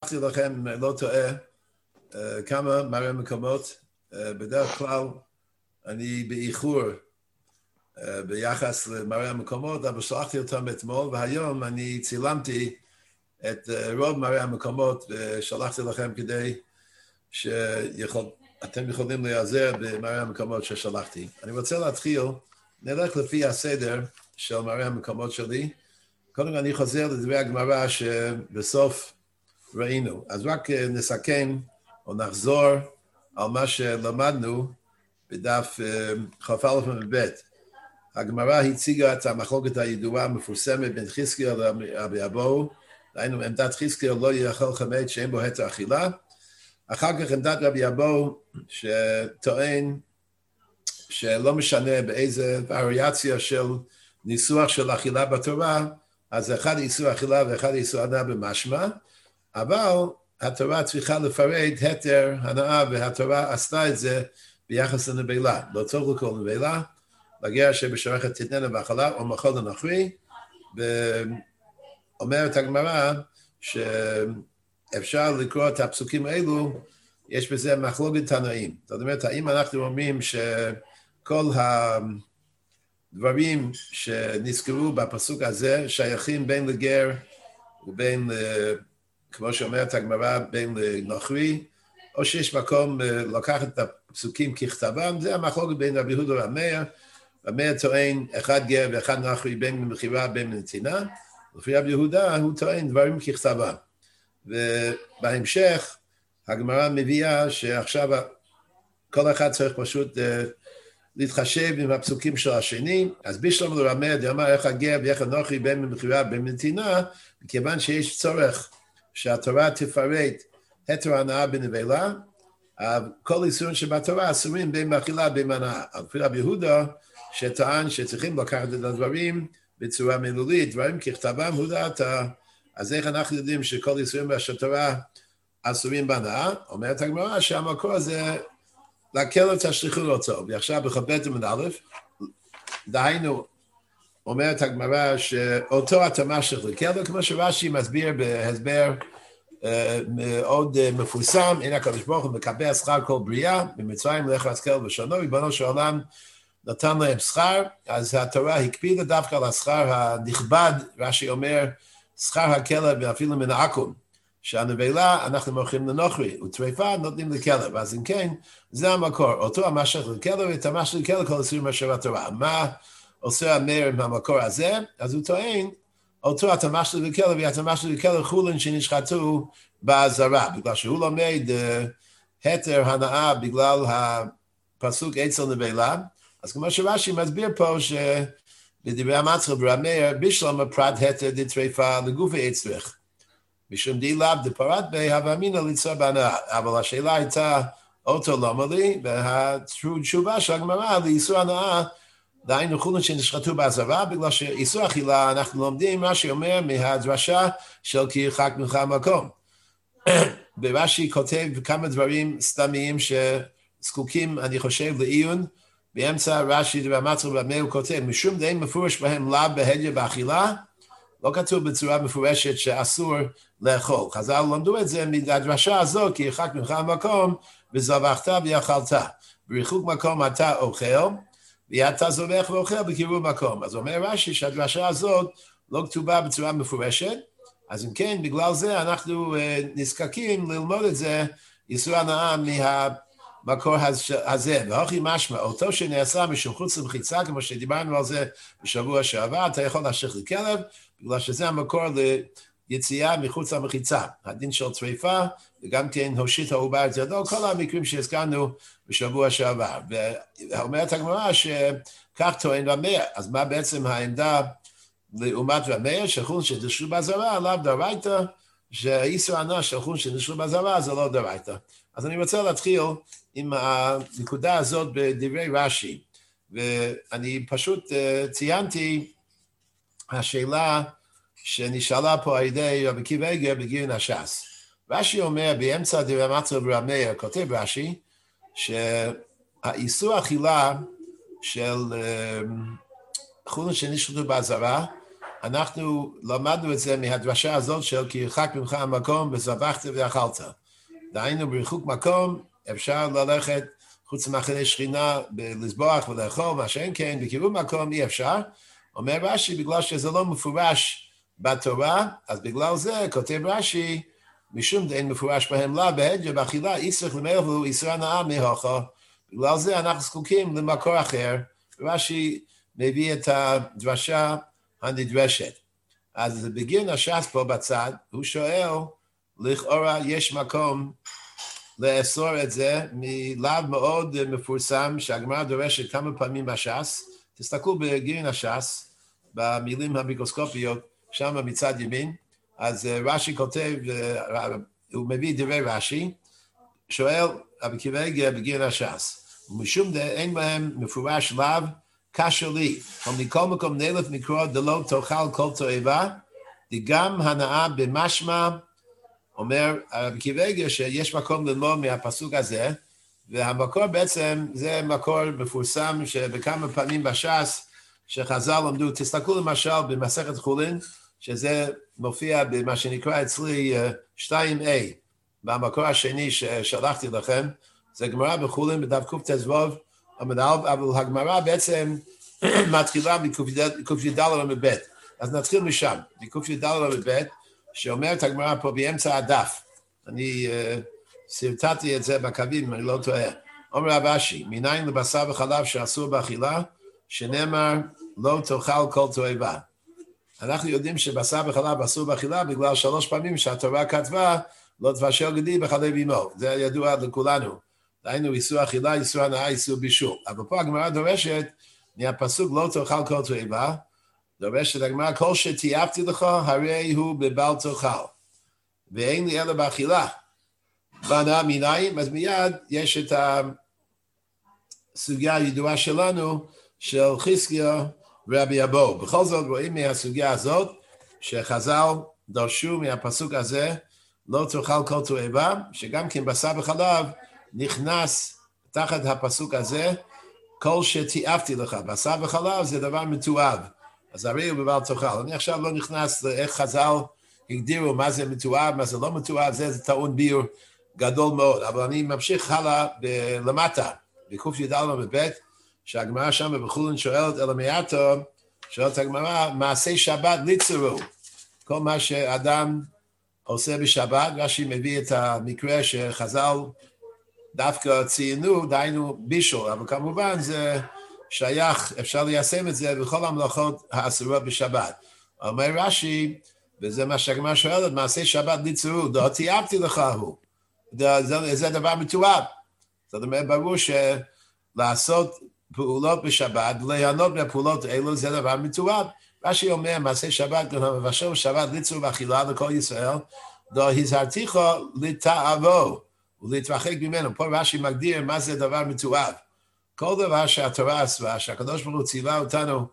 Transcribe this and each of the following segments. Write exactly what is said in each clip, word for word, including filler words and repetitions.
שלחתי לכם, לא טועה, כמה מראה מקומות. בדרך כלל אני באיחור ביחס למראה המקומות, אבל שלחתי אותם אתמול, והיום אני צילמתי את רוב מראה המקומות ושלחתי לכם כדי שאתם יכולים להיעזר במראה המקומות ששלחתי. אני רוצה להתחיל, נלך לפי הסדר של מראה המקומות שלי. קודם אני חוזר לדברי הגמרא שבסוף ראינו. אז רק נסכם או נחזור על מה שלמדנו בדף כ"א עמוד ב'. הגמרא הציגה את המחלוקת הידועה המפורסמת בין חזקיה לרבי אבוהו, דהיינו עמדת חזקיה לא יאכל חמץ שאין בו היתר אכילה. אחר כך עמדת רבי אבוהו שטוען שלא משנה באיזה וריאציה של ניסוח של אכילה בתורה, אז אחד איסור אכילה ואחד איסור הנאה במשמע, אבל התורה צריכה לפרט היתר הנאה, והתורה עשתה את זה ביחס לנבלה. לא צריך לכל נבלה, לגר שבשרכת תתננה ואכלה או מחול לנוכרי, ואומרת הגמרא שאפשר לקרוא את הפסוקים האלו, יש בזה מחלוקת תנאים. זאת אומרת, האם אנחנו אומרים שכל הדברים שנזכרו בפסוק הזה שייכים בין לגר ובין, כמו שאומרת הגמרא, בין לנוכרי, או שיש מקום לקחת את הפסוקים ככתבם. זה המחלוקת בין רבי יהודה ורבי מאיר. רבי מאיר טוען אחד גר ואחד נוכרי, בין ממכירה בין מנתינה. לפי רבי יהודה הוא טוען דברים ככתבם. ובהמשך הגמרא מביאה שעכשיו כל אחד צריך פשוט להתחשב עם הפסוקים של השני. אז בשלום לרבי מאיר דאמר אחד גר ואחד נוכרי בין ממכירה בין מנתינה, מכיוון שיש צורך שהתורה תפרט היתר הנאה בנבלה, כל איסורים שבתורה אסורים בין מאכילה בין הנאה. לפי רבי יהודה שטען שצריכים לקחת את הדברים בצורה מילולית, דברים ככתבם הוא דעתה, אז איך אנחנו יודעים שכל איסורים בתורה אסורים בהנאה? אומרת הגמרא שהמקור הזה להקל את השליחות אותו. ועכשיו בכ"ב עמוד א', דהיינו, אומרת הגמרא שאותו אתה משך לכלב, כמו שרש"י מסביר בהסבר מאוד מפורסם, הנה הקדוש ברוך הוא מקבע שכר כל בריאה, במצרים לך השכל ושונו, ריבונו של עולם נתן להם שכר, אז התורה הקפידה דווקא על השכר הנכבד. רש"י אומר, שכר הכלב אפילו מן העכו"ם, שהנבלה אנחנו מוכרים לנוכרי, וטרפה נותנים לכלב. אז אם כן, זה המקור, אותו המשך לכלב, את המשך לכלב כל איסורים אשר בתורה. מה עושה המאיר עם המקור הזה? אז הוא טוען, אותו התמ"ש שלי לכלב, והתמ"ש שלי לכלב חולין שנשחטו בעזרה, בגלל שהוא לומד uh, היתר הנאה בגלל הפסוק אצל נבלה. אז כמו שרש"י מסביר פה שבדברי המצחל ברבי מאיר, בשלום הפרט היתר דטרפה לגופי אצטרך. משום די לאו דפרט בי, הווה אמינא ליצור בהנאה. אבל השאלה הייתה, אותו למה לי, והתשובה של הגמרא לאיסור הנאה, דהיינו חולין שנשחטו בעזרה, בגלל שאיסור אכילה אנחנו לומדים מה שאומר מהדרשה של כי ירחק ממך המקום. ורש"י כותב כמה דברים סתמיים שזקוקים, אני חושב, לעיון. באמצע רש"י והמצחל ברבי מאיר הוא כותב, משום דין מפורש בהם לאו בהדיא באכילה, לא כתוב בצורה מפורשת שאסור לאכול. חז"ל למדו את זה מהדרשה הזו, כי ירחק ממך המקום, וזבחת ואכלת. בריחוק מקום אתה אוכל, ואתה זובח ואוכל בקירוב מקום. אז אומר רש"י שהדרשה הזאת לא כתובה בצורה מפורשת, אז אם כן, בגלל זה אנחנו נזקקים ללמוד את זה, איסור הנאה מהמקור הזה. והוכי משמע, אותו שנעשה משום חוץ למחיצה, כמו שדיברנו על זה בשבוע שעבר, אתה יכול להשך לכלב, בגלל שזה המקור ליציאה מחוץ למחיצה. הדין של טריפה, וגם כן הושיט העובר את ידו, כל המקרים שהזכרנו בשבוע שעבר. ואומרת הגמרא שכך טוען רבי מאיר. אז מה בעצם העמדה לעומת רבי מאיר? שחולין שנשחטו בעזרה, לאו דאורייתא, שאיסור הנאה של חולין שנשחטו בעזרה, זה לא דאורייתא. אז אני רוצה להתחיל עם הנקודה הזאת בדברי רש"י. ואני פשוט ציינתי השאלה שנשאלה פה על ידי רבי עקיבא איגר בגרעין הש"ס. רש"י אומר באמצע דברי המצחל ברבי מאיר, כותב רש"י, שהאיסור אכילה של חולין שנשחטו בעזרה, אנחנו למדנו את זה מהדרשה הזאת של כי ירחק ממך המקום וזבחת ואכלת. דהיינו בריחוק מקום אפשר ללכת חוץ מאכילי שכינה לזבוח ולאכול, מה שאין כן, בקירוב מקום אי אפשר. אומר רש"י, בגלל שזה לא מפורש בתורה, אז בגלל זה כותב רש"י, משום דאין מפורש בהם לה, בהדיא באכילה, יצטרך למלכו איסור הנאה מהוכו. בגלל זה אנחנו זקוקים למקור אחר. רש"י מביא את הדרשה הנדרשת. אז בגין הש"ס פה בצד, הוא שואל, לכאורה יש מקום לאסור את זה מלאו מאוד מפורסם שהגמרא דורשת כמה פעמים בש"ס. תסתכלו בגין הש"ס, במילים המיקרוסקופיות, שם מצד ימין, אז רש"י כותב, הוא מביא דברי רש"י, שואל רבי עקיבא איגר בגין הש"ס, ומשום דאין בהם מפורש לאו, קשה לי, ומכל מקום נלף מקרוא דלא תאכל כל תועבה, דגם הנאה במשמע, אומר רבי עקיבא איגר שיש מקום ללמוד מהפסוק הזה, והמקור בעצם זה מקור מפורסם שבכמה פעמים בש"ס שחז"ל למדו, תסתכלו למשל במסכת חולין, שזה מופיע במה שנקרא אצלי שתיים A, במקור השני ששלחתי לכם, זה גמרא בחולין בדף קט"ו עמוד א', אבל הגמרא בעצם מתחילה מק"ד עמוד ב', אז נתחיל משם, מק"ד עמוד ב', שאומרת הגמרא פה באמצע הדף, אני uh, סרטטתי את זה בקווים, אני לא טועה, אומר רב אשי, מניין לבשר וחלב שאסור באכילה, שנאמר לא תאכל כל תועבה. אנחנו יודעים שבשר וחלב אסור באכילה בגלל שלוש פעמים שהתורה כתבה לא תבשל גדי בחלב אמו, זה ידוע לכולנו, דהיינו איסור אכילה, איסור הנאה, איסור בישול, אבל פה הגמרא דורשת מהפסוק לא תאכל כל תועבה, דורשת הגמרא כל שתיעבתי לך הרי הוא בבל תאכל, ואין לי אלא באכילה, בהנאה מנין, אז מיד יש את הסוגיה הידועה שלנו של חזקיה ורבי אבו. בכל זאת רואים מהסוגיה הזאת שחז"ל דרשו מהפסוק הזה לא תאכל כל תועבה, שגם כן בשר וחלב נכנס תחת הפסוק הזה כל שתיעבתי לך. בשר וחלב זה דבר מתועב, אז הרי הוא בבל תאכל. אני עכשיו לא נכנס לאיך חז"ל הגדירו מה זה מתועב, מה זה לא מתועב, זה, זה טעון ביור גדול מאוד, אבל אני ממשיך הלאה למטה, בק"ד עמוד ב', שהגמרא שם בחולין שואלת אלא מעטו, שואלת הגמרא, מעשי שבת ליצרו, כל מה שאדם עושה בשבת, רש"י מביא את המקרה שחז"ל דווקא ציינו, דהיינו בישול, אבל כמובן זה שייך, אפשר ליישם את זה בכל המלאכות האסורות בשבת. אומר רש"י, וזה מה שהגמרא שואלת, מעשי שבת ליצרו, לא תיעבתי לך הוא. זה, זה דבר מתועב. זאת אומרת, ברור שלעשות פעולות בשבת, ליהנות מהפעולות האלו, זה דבר מתועב. רש"י אומר, מעשי שבת, מבשל בשבת ליצרו ואכילה לכל ישראל, לא הזהרתיך לתעבו ולהתרחק ממנו. פה רש"י מגדיר מה זה דבר מתועב. כל דבר שהתורה אסרה, שהקדוש ברוך הוא ציווה אותנו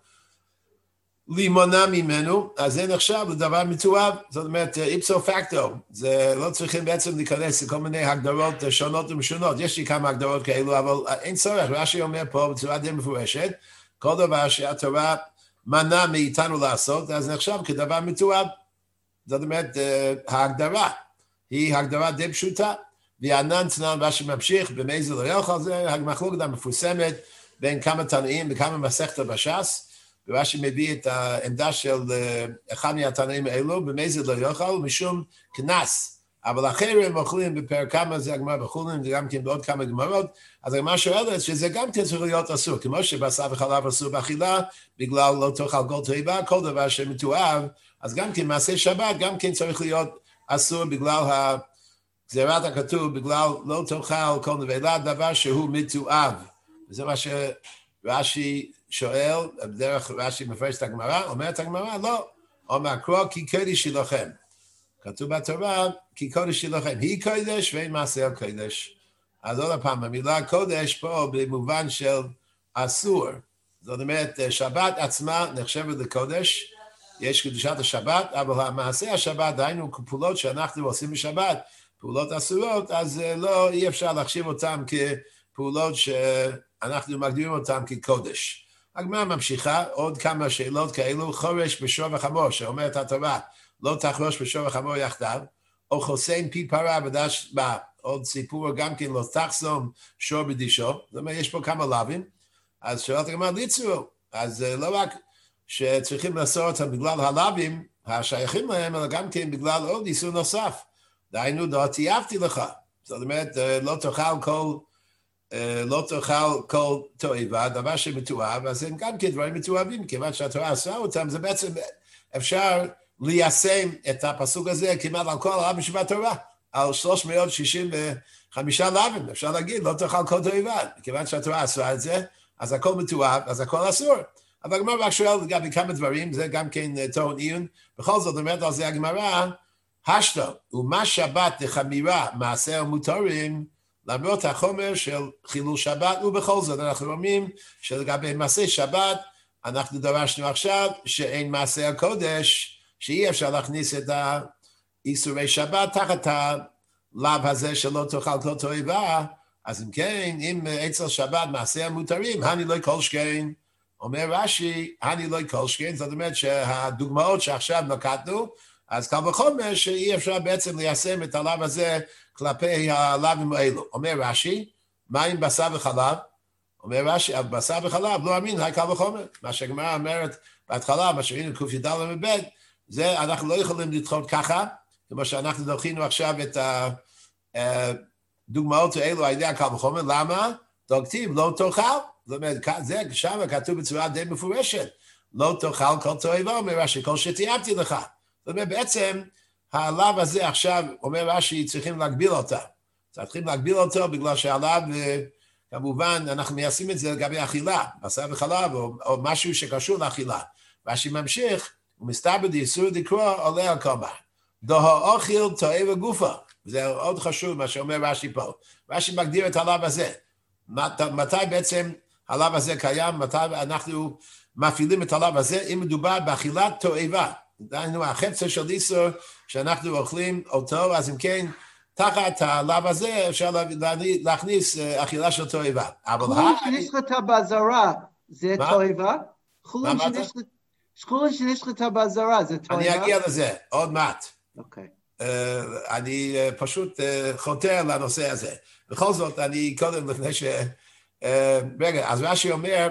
להימנע ממנו, אז זה נחשב לדבר מתועב, זאת אומרת, איפסו פקטו, זה לא צריכים בעצם להיכנס לכל מיני הגדרות שונות ומשונות, יש לי כמה הגדרות כאלו, אבל אין צורך, רש"י אומר פה בצורה די מפורשת, כל דבר שהתורה מנע מאיתנו לעשות, אז נחשב כדבר מתועב, זאת אומרת, ההגדרה היא הגדרה די פשוטה, וענן תנן רש"י ממשיך, במי זה לא יאכל, זה המחלוקת המפורסמת בין כמה תנאים וכמה מסכתות בש"ס, ורש"י מביא את העמדה של אחד מהתנאים האלו, במי זה לא יאכל, משום כנס, אבל אחרים אוכלים בפרק כמה, זה הגמרא בחולין, זה גם כן בעוד כמה גמרות, אז הגמרא שואלת שזה גם כן צריך להיות אסור, כמו שבשר וחלב אסור באכילה, בגלל לא תאכל כל תועבה, כל דבר שמתועב, אז גם כן מעשה שבת, גם כן צריך להיות אסור בגלל גזירת הכתוב, בגלל לא תאכל כל נבלה, דבר שהוא מתועב, וזה מה שרש"י שואל, בדרך רש"י מפרש את הגמרא, אומרת הגמרא, לא, אומר קרוא כי קודש היא לכם. כתוב בתורה, כי קודש היא לכם. היא קודש ואין מעשה על קודש. אז עוד פעם, המילה קודש פה במובן של אסור. זאת אומרת, שבת עצמה נחשבת לקודש, יש קדושת השבת, אבל המעשה השבת, דהיינו פעולות שאנחנו עושים בשבת, פעולות אסורות, אז לא, אי אפשר להחשיב אותם כפעולות שאנחנו מגדירים אותם כקודש. הגמרא ממשיכה, עוד כמה שאלות כאלו, חורש בשור וחמור, שאומרת התורה, לא תחרוש בשור וחמור יחדיו, או חוסם פי פרה בדש בה, עוד סיפור גם כן, לא תחסום שור בדישו, זאת אומרת, יש פה כמה לאווים, אז שואלת הגמרא ליצרו, אז לא רק שצריכים לאסור אותם בגלל הלאווים השייכים להם, אלא גם כן בגלל עוד איסור נוסף, דהיינו, לא תיעבתי לך, זאת אומרת, לא תאכל כל, לא תאכל כל תועבה, דבר שמתואב, אז הם גם כן דברים מתואבים, כיוון שהתורה עשה אותם, זה בעצם אפשר ליישם את הפסוק הזה כמעט על כל הרב משבת תורה, על שלוש מאות שישים וחמישה לאווים, אפשר להגיד, לא תאכל כל תועבה, כיוון שהתורה עשה את זה, אז הכל מתואב, אז הכל אסור. אבל הגמרא רק שואל לגבי כמה דברים, זה גם כן טעון עיון, בכל זאת אומרת על זה הגמרא, השתא, ומה שבת לחמירה מעשר מותרים, למרות החומר של חילול שבת, ובכל זאת אנחנו אומרים שלגבי מעשה שבת, אנחנו דרשנו עכשיו שאין מעשה הקודש, שאי אפשר להכניס את האיסורי שבת תחת הלאו הזה שלא תאכל כל תועבה, אז אם כן, אם אצל שבת מעשה המותרים, אני לא כל שכן, אומר רש"י, אני לא כל שכן, זאת אומרת שהדוגמאות שעכשיו נקטנו, אז קל וחומר שאי אפשר בעצם ליישם את הלאו הזה כלפי הלאווים האלו. אומר רש"י, מה עם בשר וחלב? אומר רש"י, בשר וחלב לא אמין, קל וחומר. מה שהגמרא אומרת בהתחלה, מה שראינו ק"ד ב', זה אנחנו לא יכולים לדחות ככה, כמו שאנחנו דחינו עכשיו את הדוגמאות האלו על ידי הקל וחומר, למה? דוקטים, לא תאכל. זאת אומרת, זה שם כתוב בצורה די מפורשת, לא תאכל כל תועבה, אומר רש"י, כל שתיעבתי לך. זאת אומרת, בעצם, הלאו הזה עכשיו, אומר רש"י, צריכים להגביל אותה. צריכים להגביל אותו בגלל שהלאו, כמובן, אנחנו מיישמים את זה לגבי אכילה, בשר וחלב, או, או משהו שקשור לאכילה. רש"י ממשיך, ומסתבר איסור לקרוא עולה על קומה. דהו אוכל תועבה גופה. זה עוד חשוב מה שאומר רש"י פה. רש"י מגדיר את הלאו הזה. מת, מתי בעצם הלאו הזה קיים? מתי אנחנו מפעילים את הלאו הזה? אם מדובר באכילת תועבה. דהיינו, החפצה של איסור שאנחנו אוכלים אותו, אז אם כן, תחת הלאו הזה אפשר להכניס אכילה של תועבה. חולין שנשחטה באזהרה זה תועבה? חולין שנשחטה באזהרה זה תועבה? אני אגיע לזה, עוד מעט. אוקיי. אני פשוט חותר לנושא הזה. בכל זאת, אני קודם לפני ש... רגע, אז רש"י אומר,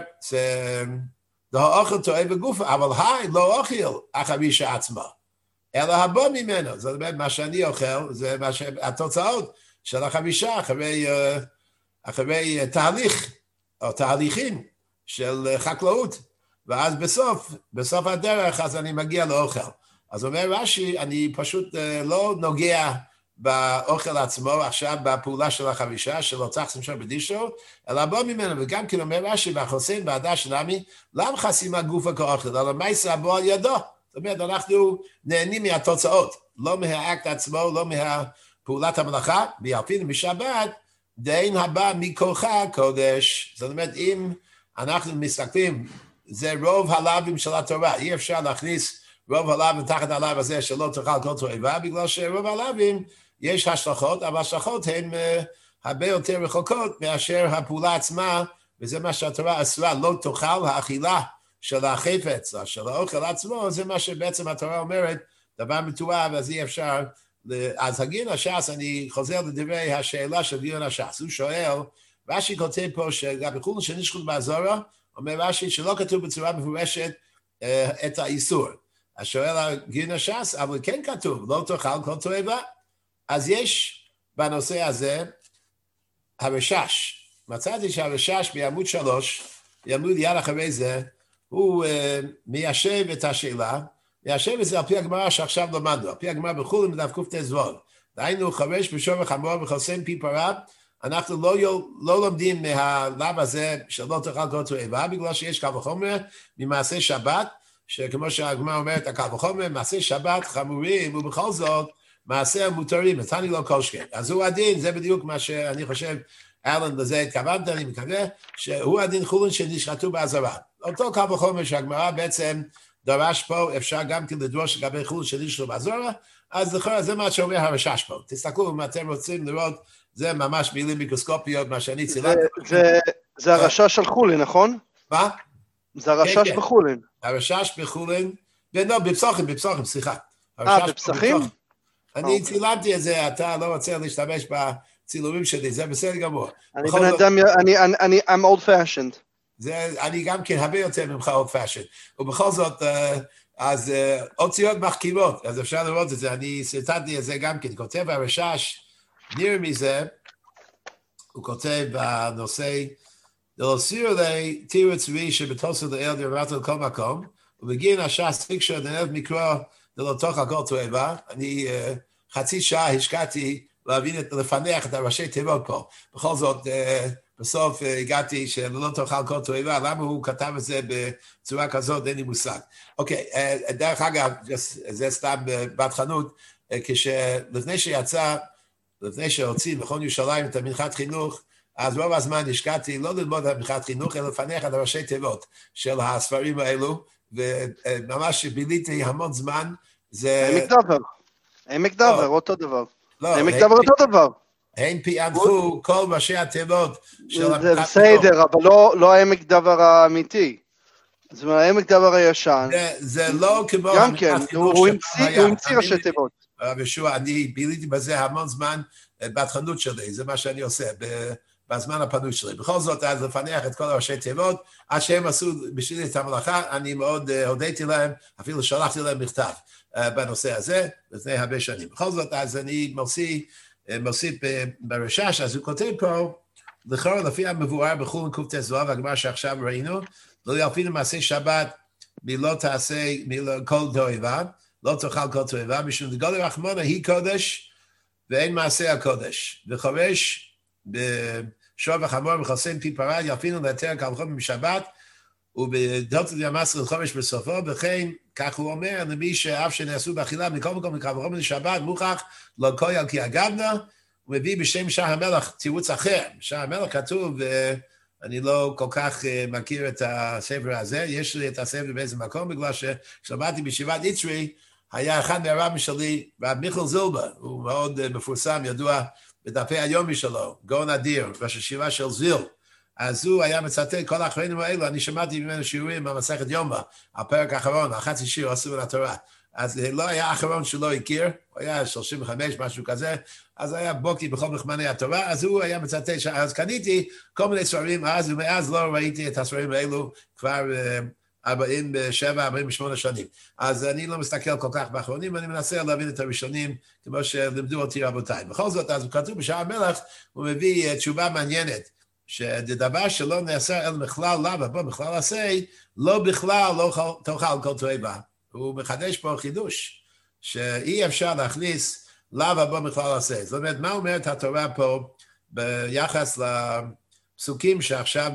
לא אוכל תועבה בגופה, אבל היי, לא אוכל החבישה עצמה, אלא הבא ממנו. זאת אומרת, מה שאני אוכל, זה מה שהתוצאות של החבישה, אחרי, אחרי תהליך, או תהליכים של חקלאות, ואז בסוף, בסוף הדרך, אז אני מגיע לאוכל. אז אומר רש"י, אני פשוט לא נוגע באוכל עצמו, עכשיו בפעולה של החבישה, שלא תחסם שם בדישו, אלא בוא ממנו, וגם כן אומר רש"י, והחוסן בעדה שלמי, למה חסים הגופה כאוכל, אלא מה יסע בו על ידו. זאת אומרת, אנחנו נהנים מהתוצאות, לא מהאקט עצמו, לא מהפעולת המלאכה, ביאלפין בשבת, דאין הבא מכוחה קודש. זאת אומרת, אם אנחנו מסתכלים, זה רוב הלאווים של התורה, אי אפשר להכניס רוב הלאווים תחת הלאו הזה שלא תאכל כל תועבה, בגלל שרוב הלאווים יש השלכות, אבל השלכות הן uh, הרבה יותר רחוקות מאשר הפעולה עצמה, וזה מה שהתורה אסרה, לא תאכל האכילה של החפץ, של האוכל עצמו, זה מה שבעצם התורה אומרת, דבר מתואב, אז אי אפשר, אז הגאון הש"ס, אני חוזר לדברי השאלה של גאון הש"ס, הוא שואל, רש"י כותב פה שגם חולין שנשחט באזהרה, אומר רש"י שלא כתוב בצורה מפורשת uh, את האיסור. אז שואל גאון הש"ס, אבל כן כתוב, לא תאכל כל תועבה. אז יש בנושא הזה, הרש"ש, מצאתי שהרש"ש בעמוד שלוש, בעמוד יד אחרי זה, הוא uh, מיישב את השאלה, מיישב את זה על פי הגמרא שעכשיו למדנו, על פי הגמרא בחולין בדף קט"ו, דהיינו חרש בשור וחמור וחוסם פי פרה, אנחנו לא, לא לומדים מהלאו הזה שלא תאכל כל תועבה, בגלל שיש קל וחומר ממעשה שבת, שכמו שהגמרא אומרת, הקל וחומר, מעשה שבת חמורים, ובכל זאת, מעשה המותרים, נתני לא כל שכן. אז הוא הדין, זה בדיוק מה שאני חושב, אלן, לזה התכוונת, אני מקווה, שהוא הדין חולין שנשחטו באזהרה. אותו קל וחומר שהגמרא בעצם דרש פה, אפשר גם כן לדרוש לגבי חולין שנשחטו באזהרה, אז לכאורה זה מה שאומר הרש"ש פה. תסתכלו אם אתם רוצים לראות, זה ממש מילים מיקרוסקופיות, מה שאני צילמתי. זה הרש"ש של חולין, נכון? מה? זה הרשש בחולין. הרשש בחולין, לא, בפסוחים, בפסוחים, סליחה. אה, בפסחים? אני צילמתי את זה, אתה לא רוצה להשתמש בצילומים שלי, זה בסדר גמור. אני בן אדם, אני, I'm old fashioned. זה, אני גם כן הרבה יותר ממך old fashioned. ובכל זאת, אז אותיות מחכימות, אז אפשר לראות את זה, אני סרטטתי את זה גם כן, כותב הרשש, נראה מזה, הוא כותב בנושא, דלסיר לי תירוץ וי שבתוסר לאל דרמת על כל מקום, ובגין הש"ס פיקשר דנב מקרוא דלא תוך הכל תועבה, אני uh, חצי שעה השקעתי להבין את, לפנח את הראשי תיבות פה, בכל זאת uh, בסוף uh, הגעתי שלא תאכל כל תועבה, למה הוא כתב את זה בצורה כזאת, אין לי מושג. אוקיי, uh, דרך אגב, זה סתם בת חנות, uh, כשלפני שיצא, לפני שהוציא מכון ירושלים את המנחת חינוך, אז רוב הזמן השקעתי לא ללמוד את המנחת חינוך, אלא לפנח את הראשי תיבות של הספרים האלו, וממש ביליתי המון זמן. עמק דבר, עמק דבר, אותו דבר. עמק דבר אותו דבר. הם פענחו כל ראשי התיבות של המנחת חינוך. זה בסדר, אבל לא העמק דבר האמיתי. זאת אומרת, העמק דבר הישן. זה לא כמו המנחת חינוך שפעם היה. הוא המציא ראשי תיבות. רב ישוע, אני ביליתי בזה המון זמן בתחנות שלי, זה מה שאני עושה בזמן הפנוי שלי. בכל זאת, אז לפנח את כל ראשי תיבות, עד שהם עשו בשבילי את המלאכה, אני מאוד הודיתי להם, אפילו שלחתי להם מכתב בנושא הזה, לפני הרבה שנים. בכל זאת, אז אני מוסיף, מוסיף ברשש, אז הוא כותב פה, לכאורה לפי המבואר בחולין קט"ז, והגמרא שעכשיו ראינו, לא יאפינו מעשה שבת, מלא תעשה, מלא כל תועבה, לא תאכל כל תועבה, משום דגל רחמנה היא קודש, ואין מעשה הקודש. וחורש בשור וחמור מכסים פי פרה, יאפינו להתר כהלכות בשבת, ובדלתות ימסר לחומש בסופו, וכן, כך הוא אומר, למי שאף שנעשו באכילה, מכל מקום מכהלכות בשבת, מוכח, לא קוי על כי אגבנה, הוא מביא בשם שער המלך תירוץ אחר. שער המלך כתוב, אני לא כל כך מכיר את הספר הזה, יש לי את הספר באיזה מקום, בגלל ששמעתי בישיבת יצרי, היה אחד מהרבים שלי, רב מיכל זילבר, הוא מאוד מפורסם, ידוע בדפי היומי שלו, גאון אדיר, ראש הישיבה של זיל, אז הוא היה מצטט כל האחרונים האלו, אני שמעתי ממנו שיעורים במסכת יומא, הפרק האחרון, החצי שיר עשו לתורה, אז לא היה אחרון שלא הכיר, הוא היה שלושים וחמש, משהו כזה, אז היה בוקי בכל מחמני התורה, אז הוא היה מצטט, אז קניתי כל מיני ספרים, אז ומאז לא ראיתי את הספרים האלו כבר ארבעים ושבע ארבעים ושמונה שנים. אז אני לא מסתכל כל כך באחרונים, אני מנסה להבין את הראשונים, כמו שלימדו אותי רבותיי. בכל זאת, אז הוא כתוב בשער המלך, הוא מביא תשובה מעניינת, שדבר שלא נעשה אל מכלל למה, בוא מכלל עשה, לא בכלל לא תאכל כל תועבה. הוא מחדש פה חידוש, שאי אפשר להכניס לאו בו מכלל עשה. זאת אומרת, מה אומרת התורה פה ביחס לפסוקים שעכשיו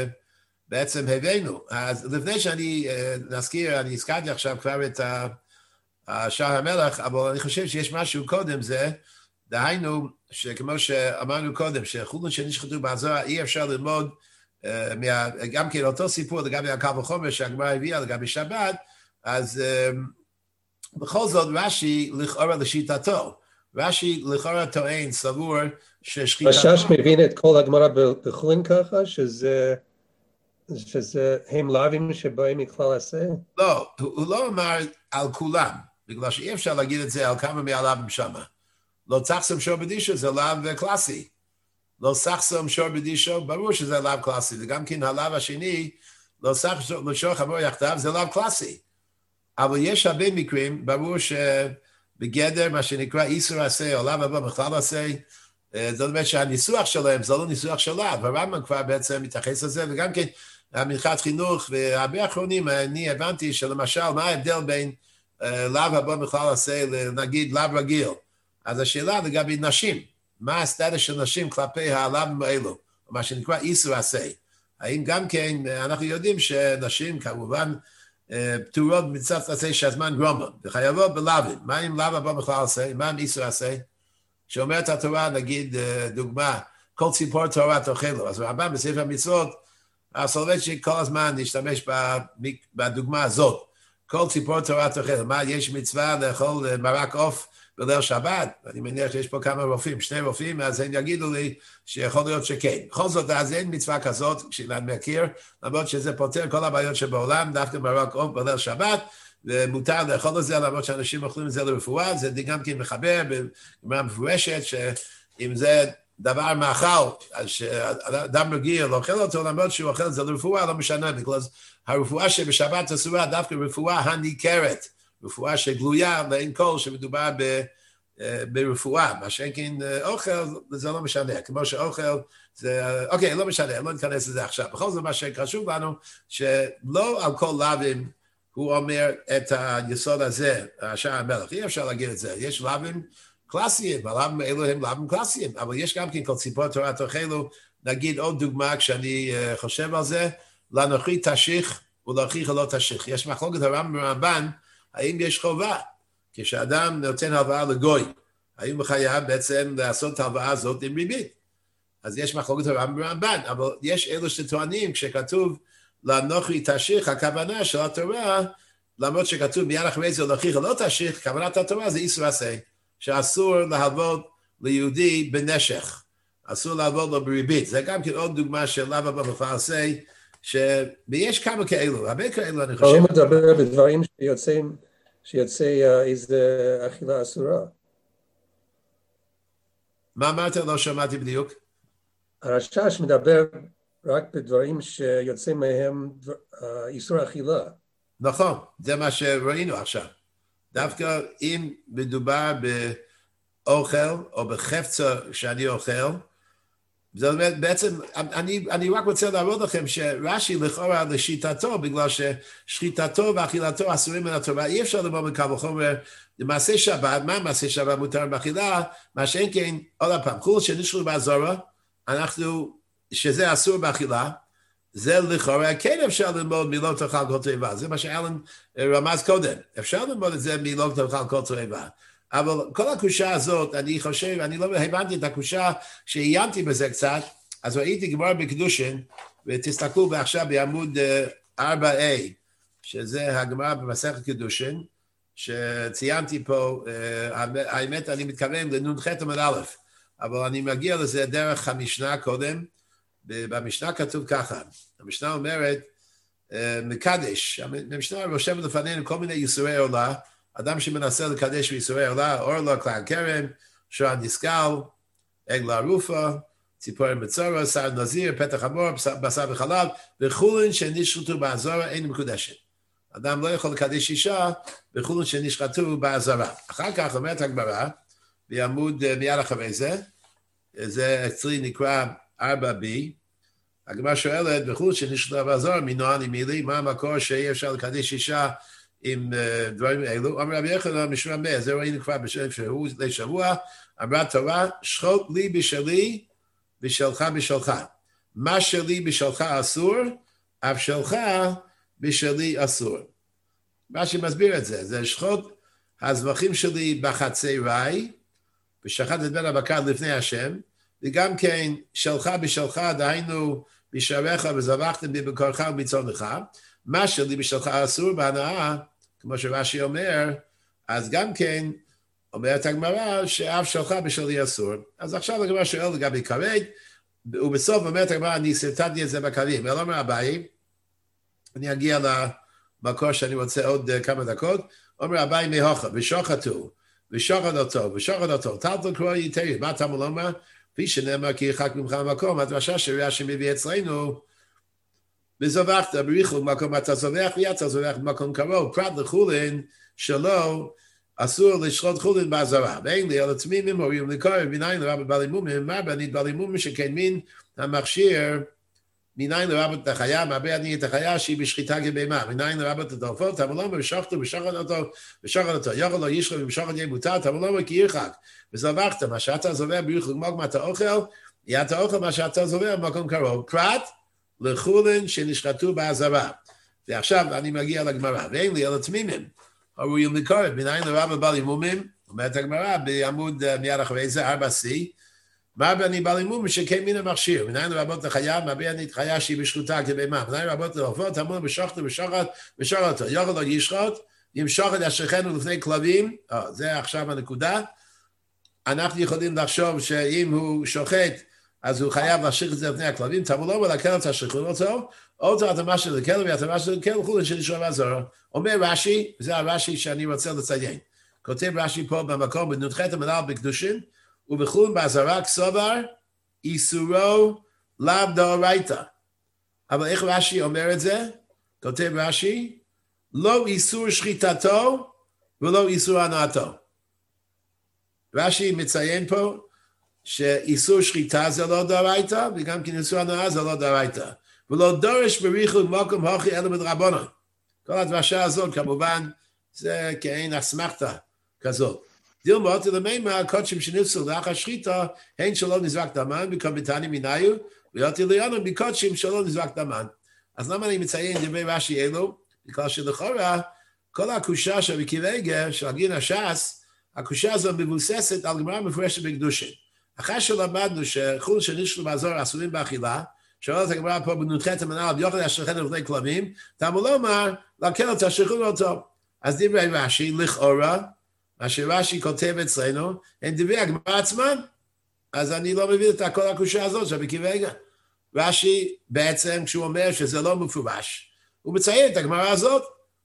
בעצם הבאנו? אז לפני שאני נזכיר, אני הזכרתי עכשיו כבר את שער המלך, אבל אני חושב שיש משהו קודם זה, דהיינו, שכמו שאמרנו קודם, שחולין שנשחטו בעזרה, אי אפשר ללמוד גם כן אותו סיפור לגבי הקל וחומר שהגמרא הביאה לגבי שבת, אז בכל זאת רש"י לכאורה לשיטתו, רש"י לכאורה טוען, סבור ששחיטתו... רש"ש מבין את כל הגמרא בחולין ככה, שזה, שזה הם לאווים שבאים מכלל עשה? לא, הוא לא אמר על כולם, בגלל שאי אפשר להגיד את זה על כמה מהלאווים שמה. לא צחסם שור בדישו זה לאו קלאסי. לא צחסם שור בדישו, ברור שזה לאו קלאסי, וגם כן הלאו השני, לא צחסם שור חמור יחדיו, זה לאו קלאסי. אבל יש הרבה מקרים, ברור שבגדר מה שנקרא איסור עשה, או לאו הבא בכלל עשה, זאת אומרת שהניסוח שלהם זה לא ניסוח של לאו, הרמב"ם כבר בעצם מתייחס לזה, וגם כן המנחת חינוך, והרבה אחרונים אני הבנתי שלמשל, מה ההבדל בין לאו הבא בכלל עשה, נגיד לאו רגיל, אז השאלה לגבי נשים, מה הסטטוס של נשים כלפי הלאווים האלו, מה שנקרא איסור עשה, האם גם כן אנחנו יודעים שנשים כמובן, פטורות מצד עשה שהזמן גרומה, וחייבות בלאווים. מה אם לאו הבא בכלל עשה? מה אם איסור עשה? שאומרת התורה, נגיד דוגמה, כל ציפור תורה תאכלו. אז הרמב"ם בספר המצוות, הסולובייצ'יק כל הזמן להשתמש בדוגמה הזאת. כל ציפור תורה תאכלו. מה, יש מצווה לאכול מרק עוף בליל שבת, אני מניח שיש פה כמה רופאים, שני רופאים, אז הם יגידו לי שיכול להיות שכן. בכל זאת, אז אין מצווה כזאת, כשאני מכיר, למרות שזה פותר כל הבעיות שבעולם, דווקא מרק עוף בליל שבת, ומותר לאכול את זה, למרות שאנשים אוכלים את זה לרפואה, זה גם כן מחבר, בגמרא מפורשת, שאם זה דבר מאכל, אז שאדם רגיל אוכל אותו, למרות שהוא אוכל את זה לרפואה, לא משנה, בגלל הרפואה שבשבת אסורה, דווקא רפואה הניכרת, רפואה שגלויה לאין כל שמדובר ב, ברפואה, מה שאין אוכל, זה לא משנה, כמו שאוכל, זה, אוקיי, לא משנה, לא ניכנס לזה עכשיו. בכל זאת מה שחשוב לנו, שלא על כל לאווים הוא אומר את היסוד הזה, שער המלך, אי אפשר להגיד את זה, יש לאווים קלאסיים, הלאווים האלו הם לאווים קלאסיים, אבל יש גם כן כל ציפור תורה תאכלו, נגיד עוד דוגמה כשאני חושב על זה, לאנוכי תשיך ולאחיך לא תשיך. יש מחלוקת הרמב"ם ברמב"ן, האם יש חובה, כשאדם נותן הלוואה לגוי, האם הוא חייב בעצם לעשות את ההלוואה הזאת עם ריבית? אז יש מחלוקת הרמב"ם ברמב"ן, אבל יש אלו שטוענים, כשכתוב לאנוכי תשיך, הכוונה של התורה, למרות שכתוב מיד אחרי זה לאחיך לא תשיך, כוונת התורה זה איסור עשה, שאסור להלוות ליהודי בנשך, אסור להלוות לו בריבית. זה גם כן עוד דוגמה של לאו הבא בפרסה, ויש כמה כאלו, הרבה כאלו אני חושב. הוא מדבר בדברים שיוצאים, שיוצא איזה אכילה אסורה. מה אמרת? לא שמעתי בדיוק. הרש"ש מדבר רק בדברים שיוצאים מהם איסור אכילה. נכון, זה מה שראינו עכשיו. דווקא אם מדובר באוכל או בחפצה שאני אוכל, זאת אומרת, בעצם, אני, אני רק רוצה להראות לכם שרש"י לכאורה לשיטתו, בגלל ששחיטתו ואכילתו אסורים מן התורה, אי אפשר לומר מקו וחומר, למעשה שבת, מה מעשה שבת מותר באכילה, מה שאין כן, עוד פעם, חול שנשארו באזורה, אנחנו, שזה אסור באכילה, זה לכאורה, כן אפשר ללמוד מלא תאכל כל תועבה, זה מה שאלן רמז קודם, אפשר ללמוד את זה מלא תאכל כל תועבה, אבל כל הקושה הזאת, אני חושב, אני לא הבנתי את הקושה, שעיינתי בזה קצת, אז ראיתי כבר בקדושין, ותסתכלו עכשיו בעמוד ארבע A, שזה הגמרא במסכת קדושין, שציינתי פה, האמת אני מתכוון לנ"ח עמוד א', אבל אני מגיע לזה דרך המשנה קודם, במשנה כתוב ככה, המשנה אומרת, מקדש, המשנה רושמת לפנינו כל מיני ייסורי עולה, אדם שמנסה לקדש ביסורי עולה, אור לו, כלל כרם, שור נסקל, עגלה ערופה, ציפור מצורע, שר נזיר, פתח המור, בשר וחלב, וכולן שנשחטו באזורה אין מקודשת. אדם לא יכול לקדש אישה, וכולן שנשחטו באזורה. אחר כך אומרת הגמרא, בעמוד מיד אחרי זה, זה אצלי נקרא ארבע בי, הגמרא שואלת, וכולן שנשחטו באזורה, מנועני מילי, מה המקור שאי אפשר לקדש אישה, עם דברים אלו, אמר רבי יוחנן משמעאל, זה ראינו כבר לשבוע, אמרה תורה, שחוט לי בשלי, בשלך בשלך. מה שלי בשלך אסור, אף שלך בשלי אסור. מה שמסביר את זה, זה שחוט הזבחים שלי בחצריי, ושחט את בן הבקר לפני השם, וגם כן שלך בשלך, דהיינו בשעריך וזבחתם בי בקורך ובצונך, מה שלי בשלך אסור בהנאה, כמו שרש"י אומר, אז גם כן אומרת הגמרא שאף שלך בשלי אסור. אז עכשיו הגמרא שואל לגבי כרת, ובסוף אומרת הגמרא, אני סרטטתי את זה בקרים. אלא אומר אביי, אני אגיע למקור שאני רוצה עוד כמה דקות, אומר אביי מהוכה, ושוחטו, ושוחט אותו, ושוחט אותו, טלטל קרוא יתרי, מה אתה אומר? כפי שנאמר כי ירחק ממך המקום, הדרשה שרש"י מביא אצלנו, וזבחת בריחוק מקום אתה זובח ויצא זובח במקום קרוב, פרט לחולין שלא אסור לשחוט חולין באזהרה. ואין לי על התמימים הורים לקרב מניין לרבת בעלי מומים, מה בנית בעלי מומים שכן מין המכשיר מניין לרבת את החיה, מה בנית את החיה שהיא בשחיטה כבהמה, מניין לרבת את העופות, אבל לא ושחטו ושחט אותו ושחט אותו, יוכל לא ישחט ומשחט יהיה מותר, אבל לא כי ירחק, וזבחת מה שאתה זובח בריחוק מקום אתה אוכל, יהיה אתה אוכל מה שאתה זובח במקום קרוב, פרט לחולין שנשחטו באזהרה. ועכשיו אני מגיע לגמרא, ואין לי על התמימים, הראויים לקרב, מניין לרבה בעלי מומים, אומרת הגמרא בעמוד מיד אחרי זה, ארבע C, מה בני בעלי מומים שכן מן המכשיר, מניין לרבות לחיה, מה בני את חיה שהיא בשחוטה כבהמה, מניין לרבות לעופות, אמרו בשחטו ושחט ושחט אותו, יוכל לא ישחט, ימשוך את אשריכנו לפני כלבים, או, זה עכשיו הנקודה, אנחנו יכולים לחשוב שאם הוא שוחט, אז הוא חייב להשליך את זה לפני הכלבים, תבוא לו ולכלב תשליכו אותו, או את התאמה של הכלב והתאמה של הכלב, חולין של ישוע והזרע. אומר רש"י, זה הרש"י שאני רוצה לציין, כותב רש"י פה במקום, בנ"ח המנהל בקדושין, ובחולין בעזרה כסובר, איסורו לאו דאורייתא. אבל איך רש"י אומר את זה? כותב רש"י, לא איסור שחיטתו ולא איסור הנאתו. רש"י מציין פה שאיסור שחיטה זה לא דאורייתא, וגם כן איסור הנאה זה לא דאורייתא. ולא דורש בריחו מקום הוכי אלא מדרבנן. כל הדרשה הזאת כמובן זה כאין אסמכתא כזאת. דילמות למימה הקודשים שנפסלו לאחר שחיטה, הן שלא נזרק דמן, בקומתני מניו, ויותי ליונם בקודשים שלא נזרק דמן. אז למה אני מציין דברי רש"י אלו? בגלל שלכאורה, כל הקושה של בקיבייגה, של הגין הש"ס, הקושה הזו מבוססת על גמרא מפורשת בקדושין. אחרי שלמדנו שחולין שנשלו באזור אסורים באכילה, שואלת הגמרא פה בנ"ח המנהל, ויוכל להשליכנו לפני כלבים, תאמרו לומר, לכלב תשליכו אותו. אז דברי רש"י, לכאורה, מה שרש"י כותב אצלנו, הם דברי הגמרא עצמן, אז אני לא מבין את כל הקושה הזאת של בקיבייגה. רש"י בעצם, כשהוא אומר שזה לא מפורש, הוא מציין את הגמרא הזאת,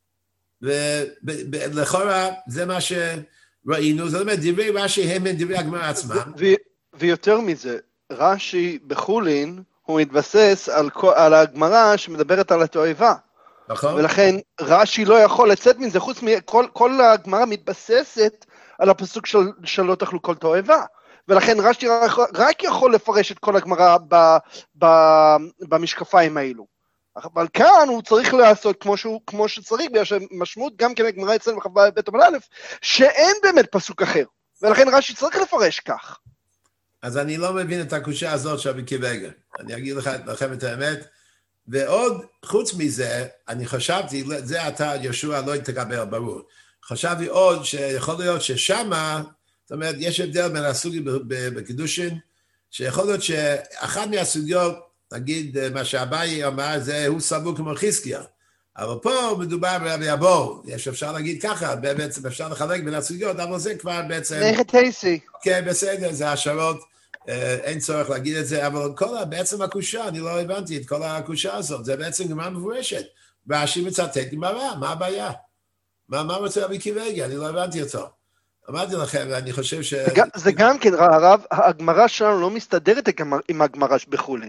ולכאורה זה מה שראינו, זאת אומרת, דברי רש"י הם דברי הגמרא עצמם. ויותר מזה, רש"י בחולין, הוא מתבסס על, על הגמרא שמדברת על התועבה. נכון. ולכן רש"י לא יכול לצאת מזה, חוץ מכל כל הגמרא מתבססת על הפסוק של, של לא תאכלו כל תועבה. ולכן רש"י רק, רק יכול לפרש את כל הגמרא ב, ב, במשקפיים האלו. אבל כאן הוא צריך לעשות כמו, שהוא, כמו שצריך, בגלל שמשמעות גם כן הגמרא אצלנו בחווה בית א', שאין באמת פסוק אחר. ולכן רש"י צריך לפרש כך. אז אני לא מבין את הקושה הזאת של בקיבייגה. אני אגיד לך, לכם את האמת. ועוד, חוץ מזה, אני חשבתי, זה אתה, ישוע, לא תקבל, ברור. חשבתי עוד שיכול להיות ששמה, זאת אומרת, יש הבדל בין הסוגים בקידושין, שיכול להיות שאחת מהסוגיות, נגיד מה שאביי אמר, זה הוא סבור כמו חזקיה. אבל פה מדובר ברבי אבו, יש אפשר להגיד ככה, בעצם אפשר לחלק בין הסוגיות, אבל זה כבר בעצם... נכת הייסי. כן, בסדר, זה השערות, אין צורך להגיד את זה, אבל כל, בעצם הקושה, אני לא הבנתי את כל הקושה הזאת, זה בעצם גמרא מפורשת. רש"י מצטט גמרא, מה הבעיה? מה, מה רוצה רבי קיבייגה? אני לא הבנתי אותו. אמרתי לכם, אני חושב ש... זה גם כן, הרב, הגמרא שלנו לא מסתדרת עם הגמרא בחולין.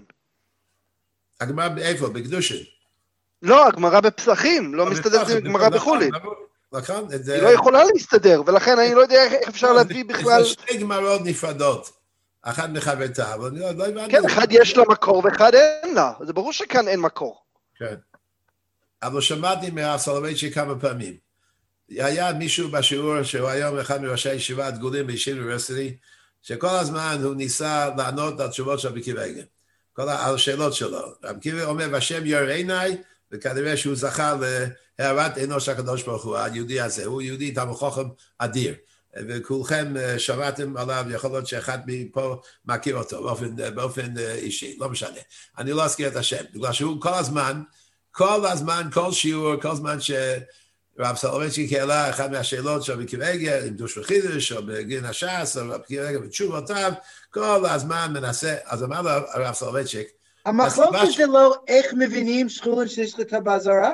הגמרא איפה? בקדושין? לא, הגמרא בפסחים, לא מסתדרת עם הגמרא בחולין. נכון? היא לא יכולה להסתדר, ולכן אני לא יודע איך אפשר להביא בכלל... זה שתי גמרות נפרדות, אחת מחברתה, אבל אני לא הבנתי. כן, אחד יש לה מקור ואחד אין לה, זה ברור שכאן אין מקור. כן. אבל שמעתי מהרב סולובייצ'יק כמה פעמים. היה מישהו בשיעור שהוא היום אחד מראשי ישיבה הדגולים בישיבה אוניברסיטי, שכל הזמן הוא ניסה לענות על תשובות של רבי קיבייגה, כל השאלות שלו. רבי קיבייגה אומר, והשם יאר עיניי, וכנראה שהוא זכה להערת עינו של הקדוש ברוך הוא, היהודי הזה, הוא יהודי תלמיד חכם אדיר, וכולכם שמעתם עליו, יכול להיות שאחד מפה מכיר אותו באופן, באופן אישי, לא משנה. אני לא אזכיר את השם, בגלל שהוא כל הזמן, כל הזמן, כל שיעור, כל זמן שרב סולובייצ'יק העלה אחת מהשאלות של רבי קיבייגה, עם דוש וחידוש, או בגין הש"ס, או רבי קיבייגה בתשובותיו, כל הזמן מנסה, אז אמר לו הרב סולובייצ'יק, המחלוקת זה לא איך מבינים שחולין שנשחטה באזהרה?